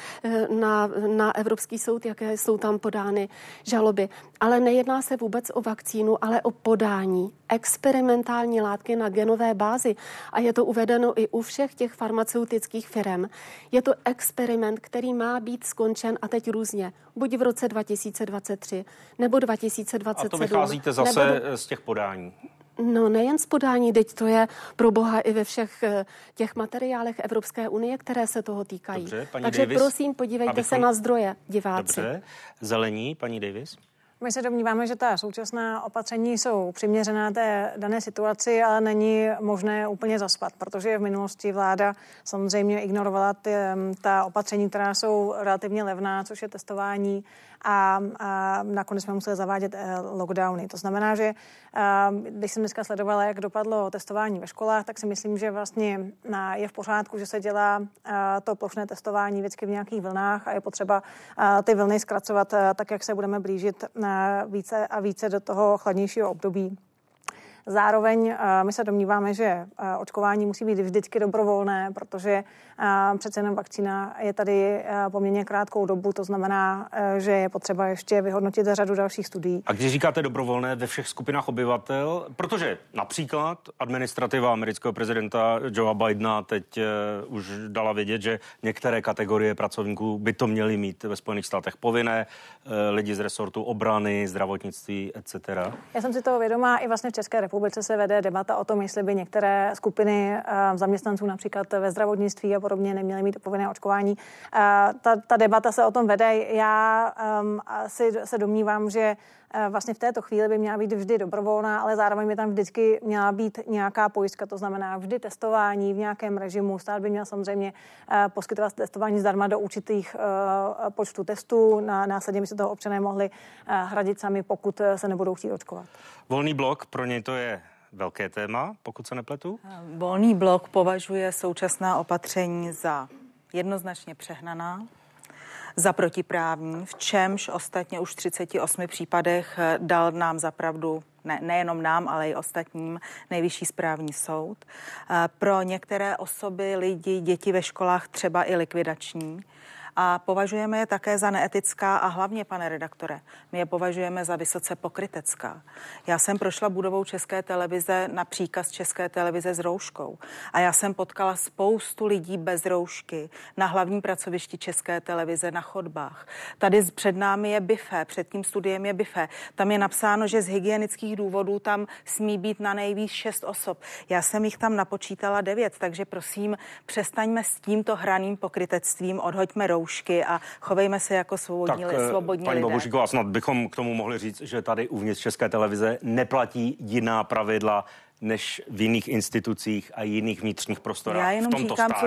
na Evropský soud, jaké jsou tam podány žaloby. Ale nejedná se vůbec o vakcínu, ale o podání experimentální látky na genové bázi. A je to uvedeno i u všech těch farmaceutických firem. Je to experiment, který má být skončen a teď různě. Buď v roce 2023 nebo 2027. A to vycházíte zase z těch podání? No nejen z podání, teď to je pro boha i ve všech těch materiálech Evropské unie, které se toho týkají. Dobře, paní Takže Davis, prosím, podívejte se na zdroje, diváci. Dobře, Zelení, paní Davis. My se domníváme, že ta současná opatření jsou přiměřená té dané situaci, ale není možné úplně zaspat, protože v minulosti vláda samozřejmě ignorovala ta opatření, která jsou relativně levná, což je testování a nakonec jsme museli zavádět lockdowny. To znamená, že když jsem dneska sledovala, jak dopadlo testování ve školách, tak si myslím, že vlastně je v pořádku, že se dělá to plošné testování vždycky v nějakých vlnách a je potřeba ty vlny zkracovat tak, jak se budeme blížit více a více do toho chladnějšího období. Zároveň my se domníváme, že očkování musí být vždycky dobrovolné, protože přece jenom vakcína je tady poměrně krátkou dobu, to znamená, že je potřeba ještě vyhodnotit řadu dalších studií. A když říkáte dobrovolné ve všech skupinách obyvatel, protože například administrativa amerického prezidenta Joea Bidena teď už dala vědět, že některé kategorie pracovníků by to měly mít ve Spojených státech povinné, lidi z resortu obrany, zdravotnictví, etc. Já jsem si toho vědomá, i vlastně v České republice se vede debata o tom, jestli by některé skupiny zaměstnanců například ve zdravotnictví a podobně neměly mít povinné očkování. Ta debata se o tom vede. Já se domnívám, že vlastně v této chvíli by měla být vždy dobrovolná, ale zároveň by tam vždycky měla být nějaká pojistka, to znamená vždy testování v nějakém režimu. Stát by měl samozřejmě poskytovat testování zdarma do určitých počtu testů. Následně by se toho občané mohli hradit sami, pokud se nebudou chtít očkovat. Volný blok, pro něj to je velké téma, pokud se nepletu? Volný blok považuje současná opatření za jednoznačně přehnaná, za protiprávní, v čemž ostatně už v 38 případech dal nám za pravdu, nejenom nám, ale i ostatním, Nejvyšší správní soud. Pro některé osoby, lidi, děti ve školách třeba i likvidační. A považujeme je také za neetická a hlavně, pane redaktore, my je považujeme za vysoce pokrytecká. Já jsem prošla budovou České televize na příkaz České televize s rouškou a já jsem potkala spoustu lidí bez roušky na hlavním pracovišti České televize na chodbách. Tady před námi je bifé, před tím studiem je bifé. Tam je napsáno, že z hygienických důvodů tam smí být na nejvíc 6 osob. Já jsem jich tam napočítala 9, takže prosím, přestaňme s tímto hraným pokrytectvím, odhoďme roušky a chovejme se jako svobodní lidé. Paní Bobošíková, snad bychom k tomu mohli říct, že tady uvnitř České televize neplatí jiná pravidla než v jiných institucích a jiných vnitřních prostorách. Já jenom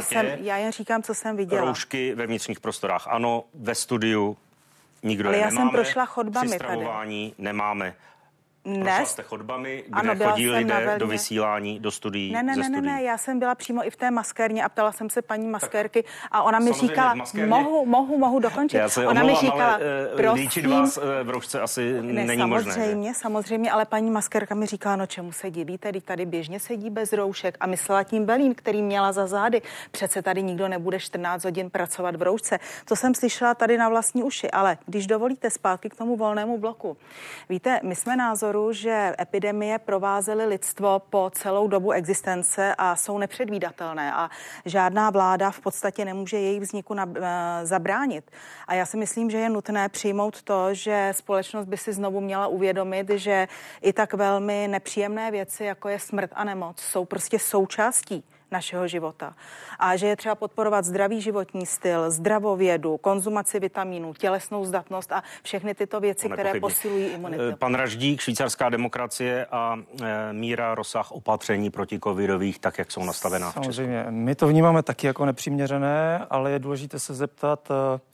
říkám, co jsem viděla. Roušky ve vnitřních prostorách. Ano, ve studiu nikdo ale je já nemáme. jsem prošla chodbami při stravování tady. Nemáme. Prošla jste chodbami, kde ano, chodí lidé do vysílání, do studií, ze studií? Ne, já jsem byla přímo i v té maskérně a ptala jsem se paní maskérky a ona mi říkala, mohu dokončit. Já se ona mi říkala, líčit vás v roušce asi není možné. Samozřejmě, ale paní maskérka mi říkala, no čemu se divíte, tady běžně sedí bez roušek a myslela tím Belín, který měla za zády. Přece tady nikdo nebude 14 hodin pracovat v roušce. To jsem slyšela tady na vlastní uši, ale když dovolíte zpátky k tomu volnému bloku. Víte, my jsme názoru, že epidemie provázely lidstvo po celou dobu existence a jsou nepředvídatelné a žádná vláda v podstatě nemůže jejich vzniku zabránit. A já si myslím, že je nutné přijmout to, že společnost by si znovu měla uvědomit, že i tak velmi nepříjemné věci, jako je smrt a nemoc, jsou prostě součástí našeho života. A že je třeba podporovat zdravý životní styl, zdravovědu, konzumaci vitamínů, tělesnou zdatnost a všechny tyto věci, které posilují imunitu. Pan Raždík, švýcarská demokracie a míra, rozsah opatření proti covidových, tak jak jsou nastavená v Česku. Samozřejmě, my to vnímáme taky jako nepřiměřené, ale je důležité se zeptat,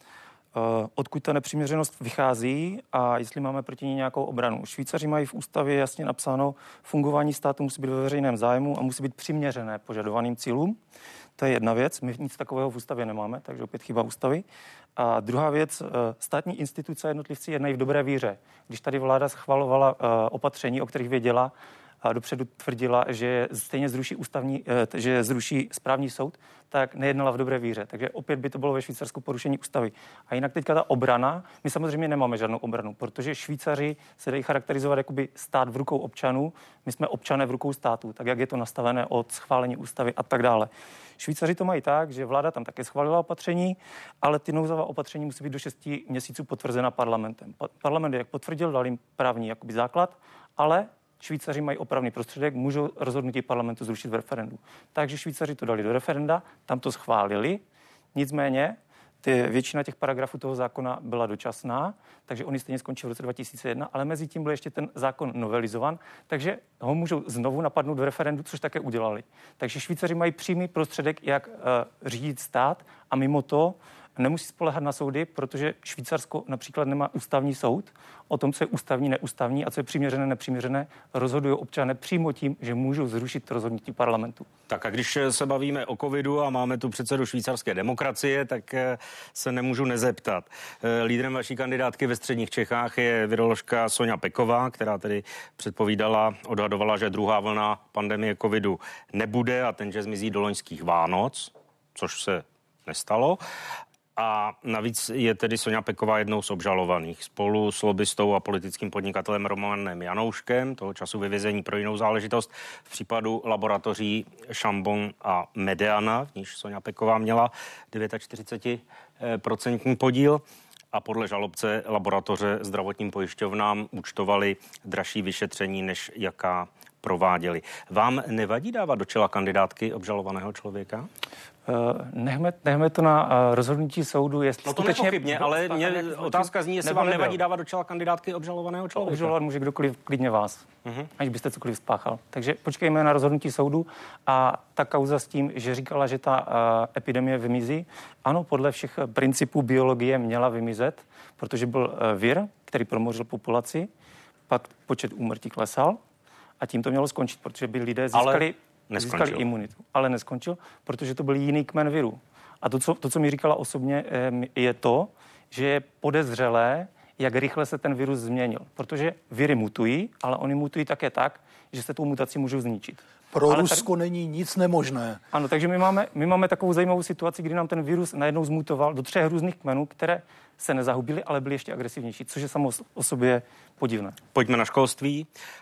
odkud ta nepřiměřenost vychází a jestli máme proti ní nějakou obranu. Švýcaři mají v ústavě jasně napsáno, fungování státu musí být ve veřejném zájmu a musí být přiměřené požadovaným cílům. To je jedna věc, my nic takového v ústavě nemáme, takže opět chyba ústavy. A druhá věc, státní instituce a jednotlivci jednají v dobré víře. Když tady vláda schvalovala opatření, o kterých věděla, a dopředu tvrdila, že stejně že zruší správní soud, tak nejednala v dobré víře. Takže opět by to bylo ve Švýcarsku porušení ústavy. A jinak teďka ta obrana, my samozřejmě nemáme žádnou obranu, protože Švýcaři se dají charakterizovat jakoby stát v rukou občanů, my jsme občané v rukou státu, tak jak je to nastavené od schválení ústavy a tak dále. Švýcaři to mají tak, že vláda tam také schválila opatření, ale ty nouzová opatření musí být do 6 měsíců potvrzena parlamentem. Parlament jak potvrdil, dal jim právní jakoby základ, ale Švýcaři mají opravný prostředek, můžou rozhodnutí parlamentu zrušit v referendu. Takže Švýcaři to dali do referenda, tam to schválili, nicméně většina těch paragrafů toho zákona byla dočasná, takže oni stejně skončí v roce 2001, ale mezi tím byl ještě ten zákon novelizovan, takže ho můžou znovu napadnout v referendu, což také udělali. Takže Švýcaři mají přímý prostředek, jak řídit stát a mimo to nemusí spoléhat na soudy, protože Švýcarsko například nemá ústavní soud. O tom, co je ústavní, neústavní a co je přiměřené, nepřiměřené, rozhodují občané přímo tím, že můžou zrušit rozhodnutí parlamentu. Tak a když se bavíme o covidu a máme tu předsedu švýcarské demokracie, tak se nemůžu nezeptat. Lídrem vaší kandidátky ve středních Čechách je viroložka Soňa Peková, která tedy předpovídala, odhadovala, že druhá vlna pandemie covidu nebude a ten, že zmizí do loňských Vánoc, což se nestalo. A navíc je tedy Soňa Peková jednou z obžalovaných. Spolu s lobbystou a politickým podnikatelem Romanem Janouškem, toho času ve vězení pro jinou záležitost, v případu laboratoří Chambon a Mediana, v níž Soňa Peková měla 49% podíl. A podle žalobce laboratoře zdravotním pojišťovnám účtovali dražší vyšetření, než jaká prováděli. Vám nevadí dávat do čela kandidátky obžalovaného člověka? Nechme to na rozhodnutí soudu, jestli no to skutečně... nepochybně, ale otázka zní, jestli vám nevadí dávat do čela kandidátky obžalovaného člověka. Obžalovat může kdokoliv, klidně vás, aniž byste cokoliv spáchal. Takže počkejme na rozhodnutí soudu a ta kauza s tím, že říkala, že ta epidemie vymizí. Ano, podle všech principů biologie měla vymizet, protože byl vir, který promořil populaci, pak počet úmrtí klesal a tím to mělo skončit, protože by lidé získali imunitu. Ale neskončil, protože to byl jiný kmen viru. A to, co mi říkala osobně, je to, že je podezřelé, jak rychle se ten virus změnil. Protože viry mutují, ale oni mutují také tak, že se tou mutací můžou zničit. Pro Rusko není nic nemožné. Ano, takže my máme takovou zajímavou situaci, kdy nám ten virus najednou zmutoval do 3 různých kmenů, které se nezahubily, ale byly ještě agresivnější, což je samo o sobě podivné. Pojďme na školství.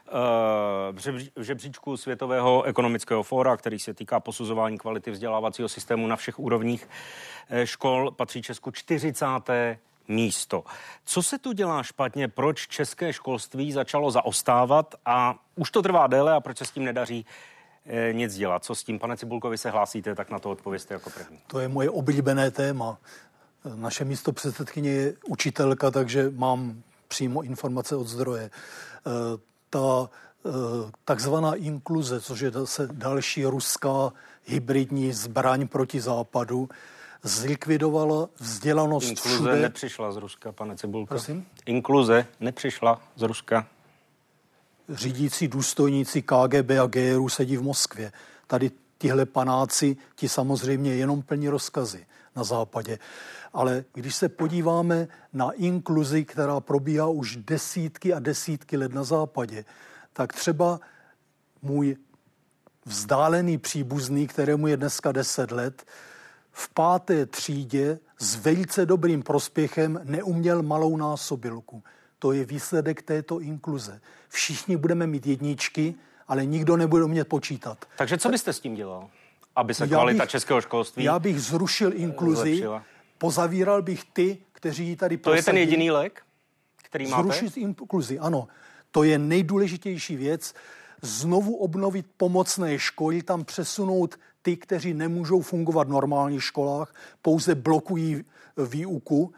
V žebříčku Světového ekonomického fóra, který se týká posuzování kvality vzdělávacího systému na všech úrovních škol, patří Česku 40. místo. Co se tu dělá špatně? Proč české školství začalo zaostávat a už to trvá déle a proč se s tím nedaří nic dělat? Co s tím, pane Cibulko, vy se hlásíte, tak na to odpovězte jako první. To je moje oblíbené téma. Naše místopředsedkyně je učitelka, takže mám přímo informace od zdroje. Ta takzvaná inkluze, což je zase další ruská hybridní zbraň proti západu, zlikvidovala vzdělanost Inkluze všude. nepřišla z Ruska, pane Cibulko. Prosím? Inkluze nepřišla z Ruska. Řídící důstojníci KGB a GRU sedí v Moskvě. Tady tihle panáci, ti samozřejmě jenom plní rozkazy na západě. Ale když se podíváme na inkluzi, která probíhá už desítky a desítky let na západě, tak třeba můj vzdálený příbuzný, kterému je dneska 10 let, v 5. třídě s velice dobrým prospěchem neuměl malou násobilku. To je výsledek této inkluze. Všichni budeme mít jedničky, ale nikdo nebude umět počítat. Takže co byste s tím dělal, aby se kvalita českého školství Já bych zrušil inkluzi, zlepšila. Pozavíral bych ty, kteří ji tady prosadí. To je ten jediný lék, který máte? Zrušit inkluzi, ano. To je nejdůležitější věc. Znovu obnovit pomocné školy, tam přesunout ty, kteří nemůžou fungovat v normálních školách, pouze blokují výuku.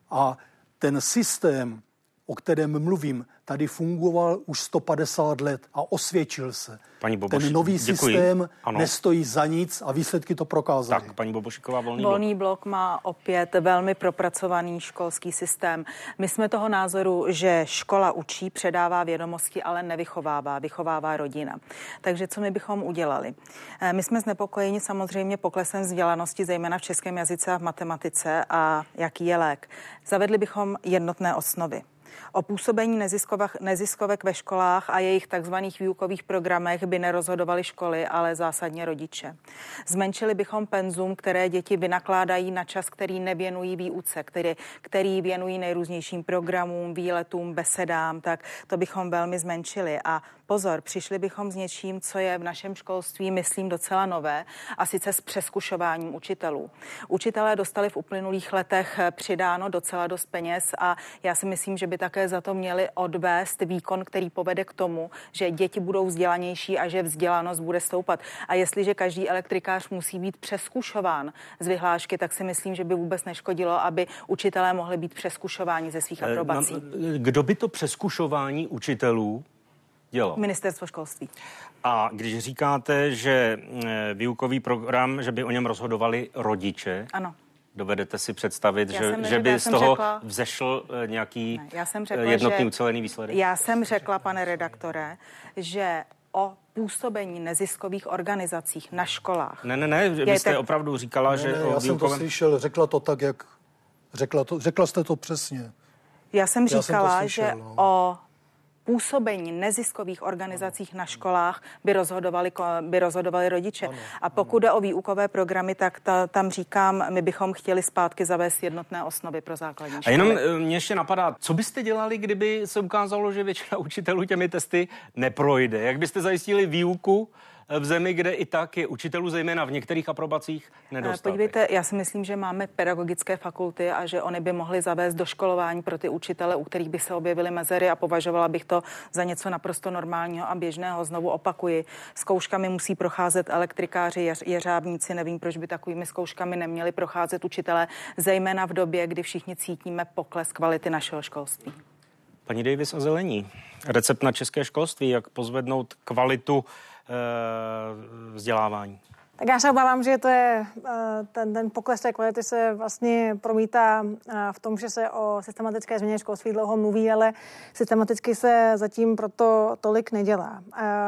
A ten systém, o kterém mluvím, tady fungoval už 150 let a osvědčil se. Ten nový systém nestojí za nic a výsledky to prokázaly. Tak, paní Bobošíková, Volný blok má opět velmi propracovaný školský systém. My jsme toho názoru, že škola učí, předává vědomosti, ale nevychovává, vychovává rodina. Takže co my bychom udělali? My jsme znepokojeni samozřejmě poklesem vzdělanosti, zejména v českém jazyce a v matematice, a jaký je lék. Zavedli bychom jednotné osnovy. O působení neziskovek ve školách a jejich takzvaných výukových programech by nerozhodovaly školy, ale zásadně rodiče. Zmenšili bychom penzum, které děti vynakládají na čas, který nevěnují výuce, který věnují nejrůznějším programům, výletům, besedám, tak to bychom velmi zmenšili. A pozor, přišli bychom s něčím, co je v našem školství, myslím, docela nové, a sice s přezkušováním učitelů. Učitelé dostali v uplynulých letech přidáno docela dost peněz a já si myslím, že by také za to měli odvést výkon, který povede k tomu, že děti budou vzdělanější a že vzdělanost bude stoupat. A jestliže každý elektrikář musí být přezkušován z vyhlášky, tak si myslím, že by vůbec neškodilo, aby učitelé mohli být přezkušováni ze svých aprobací. Kdo by to přezkušování učitelů dělal? Ministerstvo školství. A když říkáte, že výukový program, že by o něm rozhodovali rodiče, ano. Dovedete si představit, že by z toho vzešel nějaký jednotný ucelený výsledek? Já jsem řekla, pane redaktore, že o působení neziskových organizacích na školách. Ne, vy jste opravdu říkala, že... Já jsem to slyšel, řekla to tak, jak... Řekla jste to přesně. Já jsem říkala, že o působení neziskových organizacích na školách by rozhodovali rodiče. Ano, a pokud jde o výukové programy, tak tam říkám, my bychom chtěli zpátky zavést jednotné osnovy pro základní školy. A jenom mě ještě napadá, co byste dělali, kdyby se ukázalo, že většina učitelů těmi testy neprojde? Jak byste zajistili výuku v zemi, kde i tak je učitelů zejména v některých aprobacích nedostatek? Podívejte, já si myslím, že máme pedagogické fakulty a že oni by mohli zavést doškolování pro ty učitele, u kterých by se objevily mezery, a považovala bych to za něco naprosto normálního a běžného. Znovu opakuji, zkouškami musí procházet elektrikáři, jeřábníci, nevím, proč by takovými zkouškami neměli procházet učitelé, zejména v době, kdy všichni cítíme pokles kvality našeho školství. Paní Davis a Zelení, recept na české školství, jak pozvednout kvalitu vzdělávání? Tak já se obávám, že to je ten pokles té kvality se vlastně promítá v tom, že se o systematické změně školství dlouho mluví, ale systematicky se zatím proto tolik nedělá.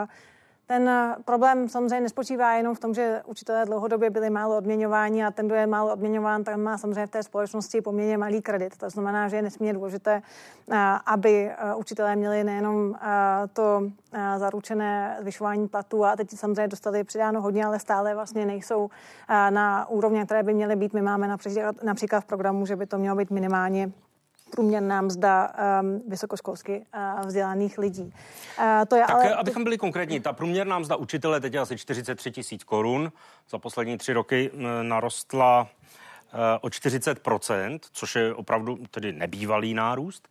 Ten problém samozřejmě nespočívá jenom v tom, že učitelé dlouhodobě byli málo odměňováni a ten, kdo je málo odměňován, tak má samozřejmě v té společnosti poměrně malý kredit. To znamená, že je nesmírně důležité, aby učitelé měli nejenom to zaručené zvyšování platů, a teď samozřejmě dostali přidáno hodně, ale stále vlastně nejsou na úrovni, které by měly být. My máme například v programu, že by to mělo být minimálně průměrná mzda vysokoškolsky vzdělaných lidí. Abychom byli konkrétní, ta průměrná mzda učitele teď je asi 43 000 korun. Za poslední 3 roky narostla o 40%, což je opravdu tedy nebývalý nárůst.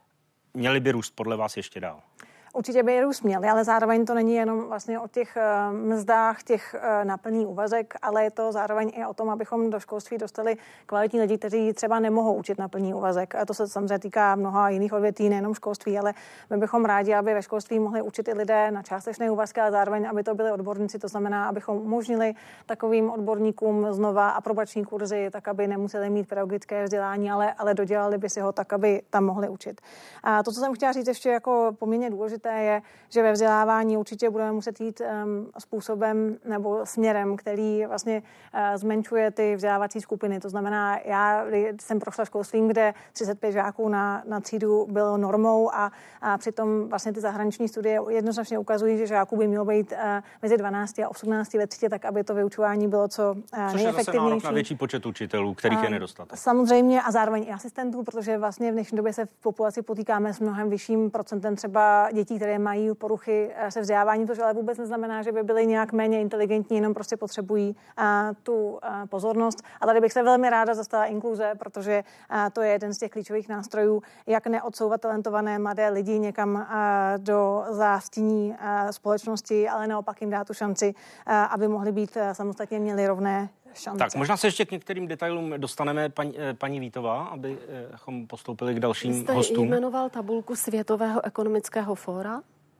Měly by růst podle vás ještě dál? Určitě by je růst měli, ale zároveň to není jenom vlastně o těch mzdách, těch na plný úvazek, ale je to zároveň i o tom, abychom do školství dostali kvalitní lidi, kteří třeba nemohou učit na plný úvazek. A to se samozřejmě týká mnoha jiných odvětví, nejenom školství, ale my bychom rádi, aby ve školství mohli učit i lidé na částečné úvazky, ale zároveň, aby to byli odborníci. To znamená, abychom umožnili takovým odborníkům znova aprobační kurzy, tak aby nemuseli mít pedagogické vzdělání, ale dodělali by si ho tak, aby tam mohli učit. A to, co jsem chtěla říct ještě jako poměrně důležité, je, že ve vzdělávání určitě budeme muset jít způsobem nebo směrem, který vlastně zmenšuje ty vzdělávací skupiny. To znamená, já jsem prošla školstvím, kde 35 žáků na třídu bylo normou a přitom vlastně ty zahraniční studie jednoznačně ukazují, že žáků by mělo být mezi 12 a 18 ve třídě, tak aby to vyučování bylo co nejefektivnější. Což je zase nárok na větší počet učitelů, kterých je nedostatek. Samozřejmě a zároveň i asistentů, protože vlastně v dnešní době se v populaci potýkáme s mnohem vyšším procentem třeba dětí, které mají poruchy se vzděláváním, to ale vůbec neznamená, že by byly nějak méně inteligentní, jenom prostě potřebují tu pozornost. A tady bych se velmi ráda zastala inkluze, protože to je jeden z těch klíčových nástrojů, jak neodsouvat talentované mladé lidi někam do zástění společnosti, ale naopak jim dát tu šanci, aby mohli být samostatně, měli rovné šance. Tak možná se ještě k některým detailům dostaneme, paní Vítová, abychom postoupili k dalším hostům. Jste jmenoval tabulku Světového ekonomického fóra?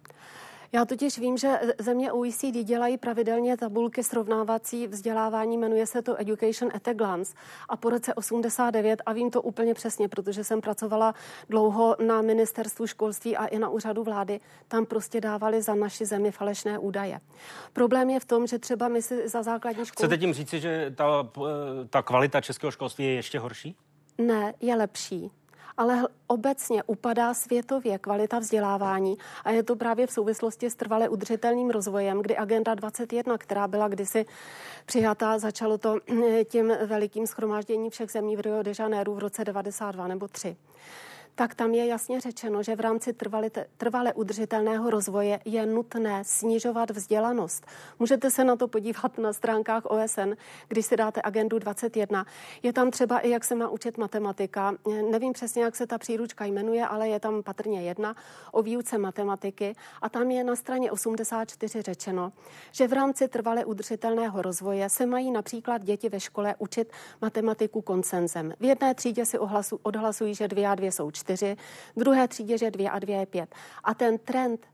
Já totiž vím, že země OECD dělají pravidelně tabulky srovnávací vzdělávání, jmenuje se to Education at a Glance a po roce 89, a vím to úplně přesně, protože jsem pracovala dlouho na ministerstvu školství a i na úřadu vlády, tam prostě dávali za naši zemi falešné údaje. Problém je v tom, že třeba my si za základní školu... Chcete tím říci, že ta kvalita českého školství je ještě horší? Ne, je lepší. Ale obecně upadá světově kvalita vzdělávání a je to právě v souvislosti s trvale udržitelným rozvojem, kdy Agenda 21, která byla kdysi přijatá, začalo to tím velikým shromážděním všech zemí v Rio de Janeiro v roce 92 nebo 3. Tak tam je jasně řečeno, že v rámci trvale udržitelného rozvoje je nutné snižovat vzdělanost. Můžete se na to podívat na stránkách OSN, když si dáte Agendu 21. Je tam třeba i, jak se má učit matematika. Nevím přesně, jak se ta příručka jmenuje, ale je tam patrně jedna o výuce matematiky a tam je na straně 84 řečeno, že v rámci trvale udržitelného rozvoje se mají například děti ve škole učit matematiku konsenzem. V jedné třídě si odhlasují, že 2 a 2 jsou 4, v druhé třídě, že 2 a 2 je 5. A ten trend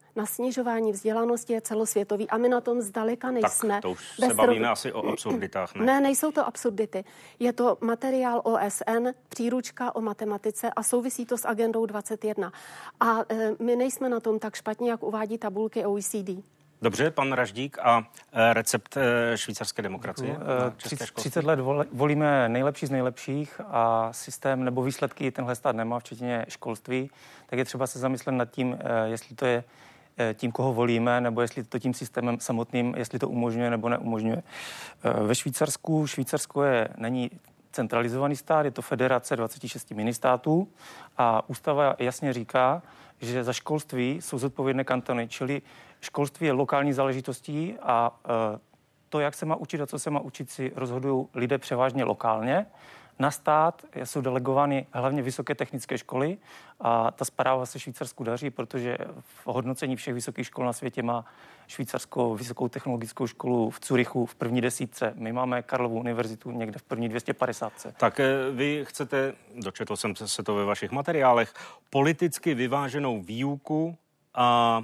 na snižování vzdělanosti je celosvětový a my na tom zdaleka nejsme. Tak to už se bavíme asi o absurditách, ne? Ne, nejsou to absurdity. Je to materiál OSN, příručka o matematice a souvisí to s agendou 21. A my nejsme na tom tak špatně, jak uvádí tabulky OECD. Dobře, pan Raždík a recept švýcarské demokracie. 30 let volíme nejlepší z nejlepších a systém nebo výsledky tenhle stát nemá, včetně školství, tak je třeba se zamyslet nad tím, jestli to je tím, koho volíme, nebo jestli to tím systémem samotným, jestli to umožňuje nebo neumožňuje. Ve Švýcarsko není centralizovaný stát, je to federace 26 ministátů a ústava jasně říká, že za školství jsou zodpovědné kantony, čili školství je lokální záležitostí a to, jak se má učit a co se má učit, si rozhodují lidé převážně lokálně. Na stát jsou delegovány hlavně vysoké technické školy a ta zpráva se Švýcarsku daří, protože v hodnocení všech vysokých škol na světě má Švýcarsko vysokou technologickou školu v Curychu v první 10. My máme Karlovu univerzitu někde v první 250. Tak vy chcete, dočetl jsem se to ve vašich materiálech, politicky vyváženou výuku a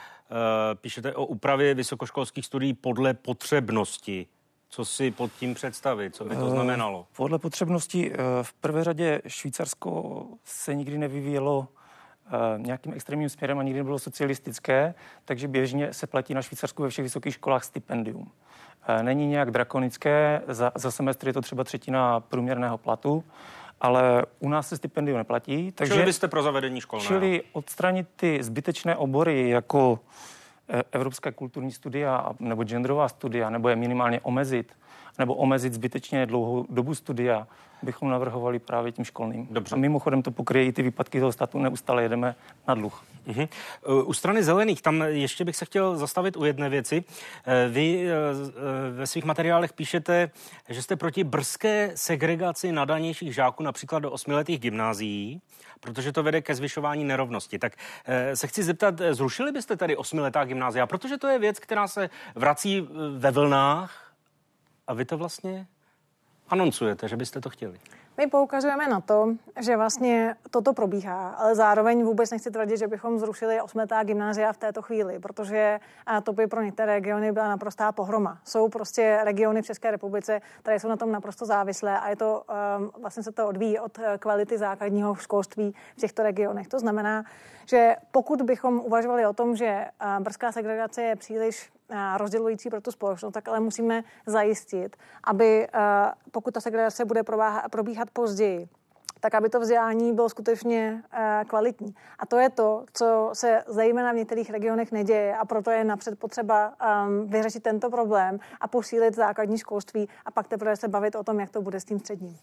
píšete o úpravě vysokoškolských studií podle potřebnosti. Co si pod tím představit? Co by to znamenalo? Podle potřebnosti v prvé řadě Švýcarsko se nikdy nevyvíjelo nějakým extrémním směrem a nikdy nebylo socialistické, takže běžně se platí na Švýcarsku ve všech vysokých školách stipendium. Není nějak drakonické, za semestr je to třeba 1/3 průměrného platu, ale u nás se stipendium neplatí. Takže, čili byste pro zavedení školného? Čili odstranit ty zbytečné obory jako evropské kulturní studia nebo genderová studia, nebo je minimálně omezit, nebo omezit zbytečně dlouhou dobu studia, bychom navrhovali právě tím školným. Dobře. A mimochodem to pokryje i ty výpadky toho státu, neustále jedeme na dluh. U strany zelených, tam ještě bych se chtěl zastavit u jedné věci. Vy ve svých materiálech píšete, že jste proti brzké segregaci nadanějších žáků například do 8letých gymnázií, protože to vede ke zvyšování nerovnosti. Tak se chci zeptat, zrušili byste tady 8letá gymnázia, protože to je věc, která se vrací ve vlnách a vy to vlastně anoncujete, že byste to chtěli. My poukazujeme na to, že vlastně toto probíhá, ale zároveň vůbec nechci tvrdit, že bychom zrušili 8letá gymnázia v této chvíli, protože to by pro některé regiony byla naprostá pohroma. Jsou prostě regiony v České republice, které jsou na tom naprosto závislé a je to, vlastně se to odvíjí od kvality základního školství v těchto regionech. To znamená, že pokud bychom uvažovali o tom, že brzká segregace je příliš rozdělující pro tu společnost, tak ale musíme zajistit, aby pokud ta segregace bude probíhat později, tak aby to vzdělání bylo skutečně kvalitní. A to je to, co se zejména v některých regionech neděje a proto je napřed potřeba vyřešit tento problém a posílit základní školství a pak teprve se bavit o tom, jak to bude s tím středním.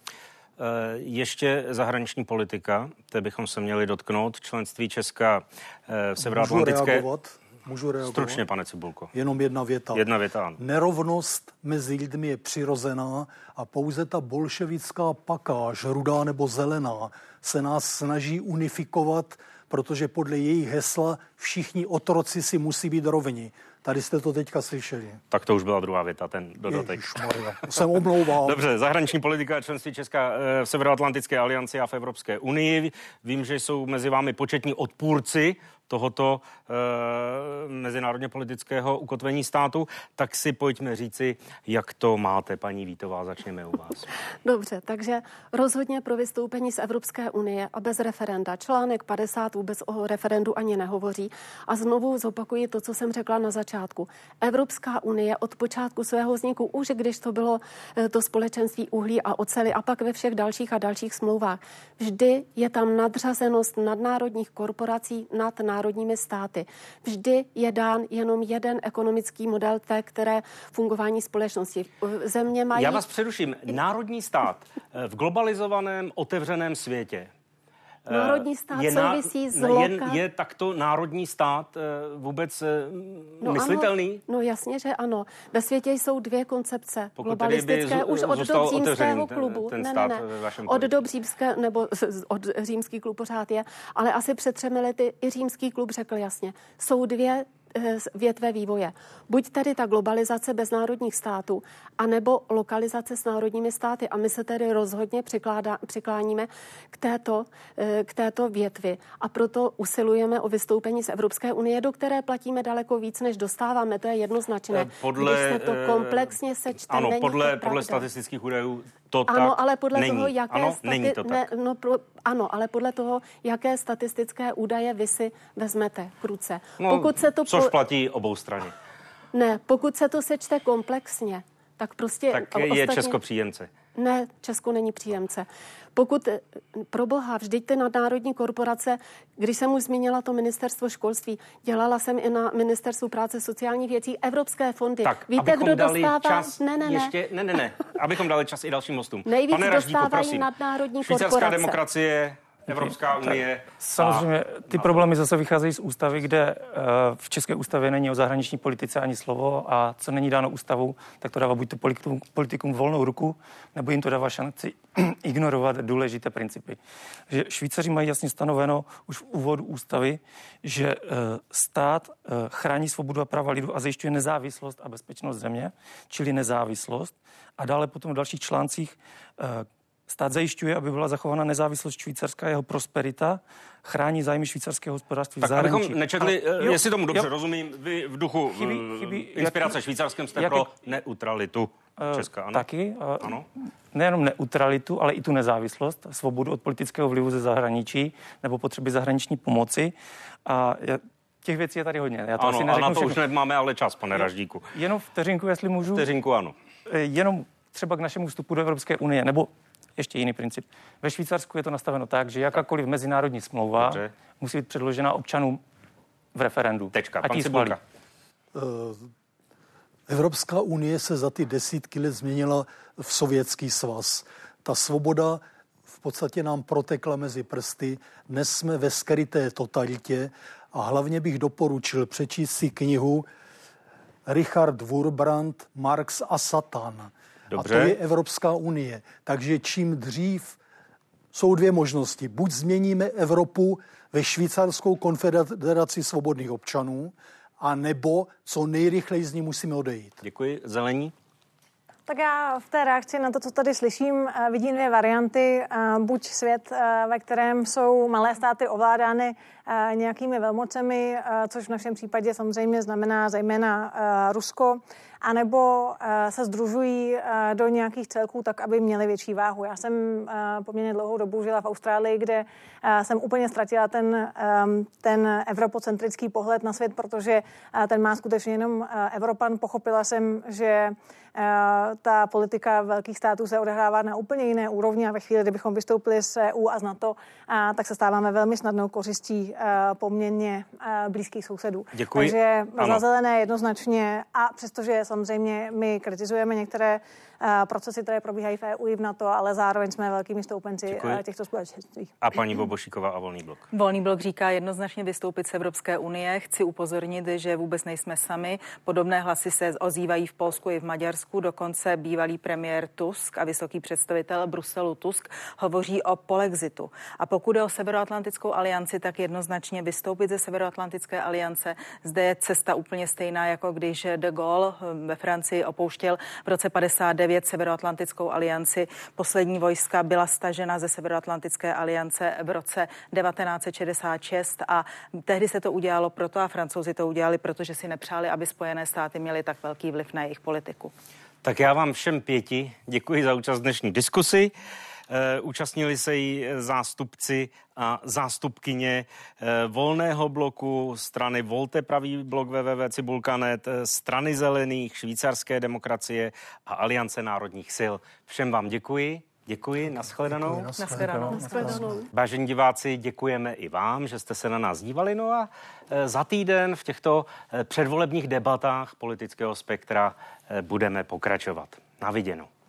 Ještě zahraniční politika, té bychom se měli dotknout. Členství Česka v Severoatlantické... Můžu reagovat? Stručně, pane Cibulko. Jenom jedna věta. Jedna věta, ano. Nerovnost mezi lidmi je přirozená a pouze ta bolševická pakáž, rudá nebo zelená, se nás snaží unifikovat, protože podle jejich hesla všichni otroci si musí být rovni. Tady jste to teďka slyšeli. Tak to už byla druhá věta, ten dodatek. Ježišmarja, jsem omlouval. Dobře, zahraniční politika a členství Česka v Severoatlantické alianci a v Evropské unii. Vím, že jsou mezi vámi početní odpůrci tohoto mezinárodně politického ukotvení státu, tak si pojďme říci, jak to máte, paní Vítová, začněme u vás. Dobře, takže rozhodně pro vystoupení z Evropské unie a bez referenda. Článek 50 vůbec o referendu ani nehovoří. A znovu zopakuji to, co jsem řekla na začátku. Evropská unie od počátku svého vzniku, už když to bylo to společenství uhlí a oceli a pak ve všech dalších a dalších smlouvách, vždy je tam nadřazenost nadnárodních korporací nad národními státy. Vždy je dán jenom jeden ekonomický model té, které fungování společnosti. Země mají... Já vás přeruším. Národní stát v globalizovaném, otevřeném světě. Národní stát souvisí s lokální... Je takto národní stát vůbec myslitelný? No jasně, že ano. Ve světě jsou dvě koncepce globalistické už od dob římského klubu. Od dob římské, nebo od římský klub pořád je, ale asi před 3 lety i římský klub řekl jasně. Jsou dvě větve vývoje. Buď tedy ta globalizace bez národních států, anebo lokalizace s národními státy. A my se tedy rozhodně přikláníme k této větvi. A proto usilujeme o vystoupení z Evropské unie, do které platíme daleko víc, než dostáváme. To je jednoznačné. Když se to komplexně sečte, ano, není podle statistických údajů to ano, tak ale podle není. toho, jaké ano, není to tak. Ano, ale podle toho, jaké statistické údaje vy si vezmete k ruce. Což platí obou straně. Ne, pokud se to sečte komplexně, tak prostě... Tak je Česko příjemce. Ne, Česko není příjemce. Pokud, pro boha, vždyť ty nadnárodní korporace, když jsem už zmínila to ministerstvo školství, dělala jsem i na ministerstvu práce sociálních věcí, evropské fondy. Tak, víte, kdo dostává... Čas ne. Abychom dali čas i dalším hostům. Nejvíc Pane Raždíku, dostávají prosím. nadnárodní Švýcarská korporace. demokracie, Evropská unie. Samozřejmě ty problémy zase vycházejí z ústavy, kde v české ústavě není o zahraniční politice ani slovo a co není dáno ústavou, tak to dává buď to politikům volnou ruku, nebo jim to dává šanci ignorovat důležité principy. Že Švýcaři mají jasně stanoveno už v úvodu ústavy, že stát chrání svobodu a práva lidu a zajišťuje nezávislost a bezpečnost země, čili nezávislost. A dále potom v dalších článcích stát zajišťuje, aby byla zachována nezávislost Švýcarska, jeho prosperita, chrání zájmy švýcarského hospodářství v zahraničí. Tak abychom nečetli, jestli tomu dobře rozumím, vy v duchu inspirace švýcarském jste pro neutralitu Česka, ano? Taky. Ano. Nejenom neutralitu, ale i tu nezávislost, svobodu od politického vlivu ze zahraničí nebo potřeby zahraniční pomoci. A těch věcí je tady hodně. Já to asi neřeknu a na to všechno. už nemáme ale čas, pane Raždíku. Jenom vteřinku, jestli můžu. Vteřinku, ano. Jenom třeba k našemu vstupu do Evropské unie, nebo ještě jiný princip. Ve Švýcarsku je to nastaveno tak, že jakákoliv mezinárodní smlouva musí být předložena občanům v referendu. Tečka. Pan Cibulka. Evropská unie se za ty desítky let změnila v Sovětský svaz. Ta svoboda v podstatě nám protekla mezi prsty. Dnes jsme ve skryté totalitě a hlavně bych doporučil přečíst si knihu Richard Wurbrand, Marx a Satan. Dobře. A to je Evropská unie. Takže čím dřív jsou dvě možnosti. Buď změníme Evropu ve Švýcarskou konfederaci svobodných občanů, a nebo co nejrychleji z ní musíme odejít. Děkuji. Zelení? Tak já v té reakci na to, co tady slyším, vidím dvě varianty. Buď svět, ve kterém jsou malé státy ovládány nějakými velmocemi, což v našem případě samozřejmě znamená zejména Rusko, anebo se sdružují do nějakých celků tak, aby měly větší váhu. Já jsem poměrně dlouhou dobu žila v Austrálii, kde jsem úplně ztratila ten evropocentrický pohled na svět, protože ten má skutečně jenom Evropan. Pochopila jsem, že ta politika velkých států se odehrává na úplně jiné úrovni a ve chvíli, kdybychom vystoupili z EU a z NATO, tak se stáváme velmi snadnou kořistí poměrně blízkých sousedů. Děkuji. Takže za zelené jednoznačně a přestože samozřejmě my kritizujeme některé procesy, které probíhají v EU i v NATO, ale zároveň jsme velkými stoupenci těchto společenství. A paní Bobošíková a Volný blok. Volný blok říká jednoznačně vystoupit z Evropské unie. Chci upozornit, že vůbec nejsme sami. Podobné hlasy se ozývají v Polsku i v Maďarsku. Dokonce bývalý premiér Tusk a vysoký představitel Bruselu Tusk hovoří o polexitu. A pokud je o Severoatlantickou alianci, tak jednoznačně vystoupit ze Severoatlantické aliance. Zde je cesta úplně stejná, jako když de Gaulle ve Francii opouštěl v roce 59 Severoatlantickou alianci. Poslední vojska byla stažena ze Severoatlantické aliance v roce 1966 a tehdy se to udělalo proto a Francouzi to udělali, protože si nepřáli, aby Spojené státy měly tak velký vliv na jejich politiku. Tak já vám všem 5 děkuji za účast v dnešní diskusi. Účastnili se jí zástupci a zástupkyně Volného bloku, strany Volte pravý blok www.cibulka.net, strany Zelených, Švýcarské demokracie a Aliance národních sil. Všem vám děkuji. Děkuji, nashledanou. Vážení diváci, děkujeme i vám, že jste se na nás dívali. No a za týden v těchto předvolebních debatách politického spektra budeme pokračovat. Na viděnou.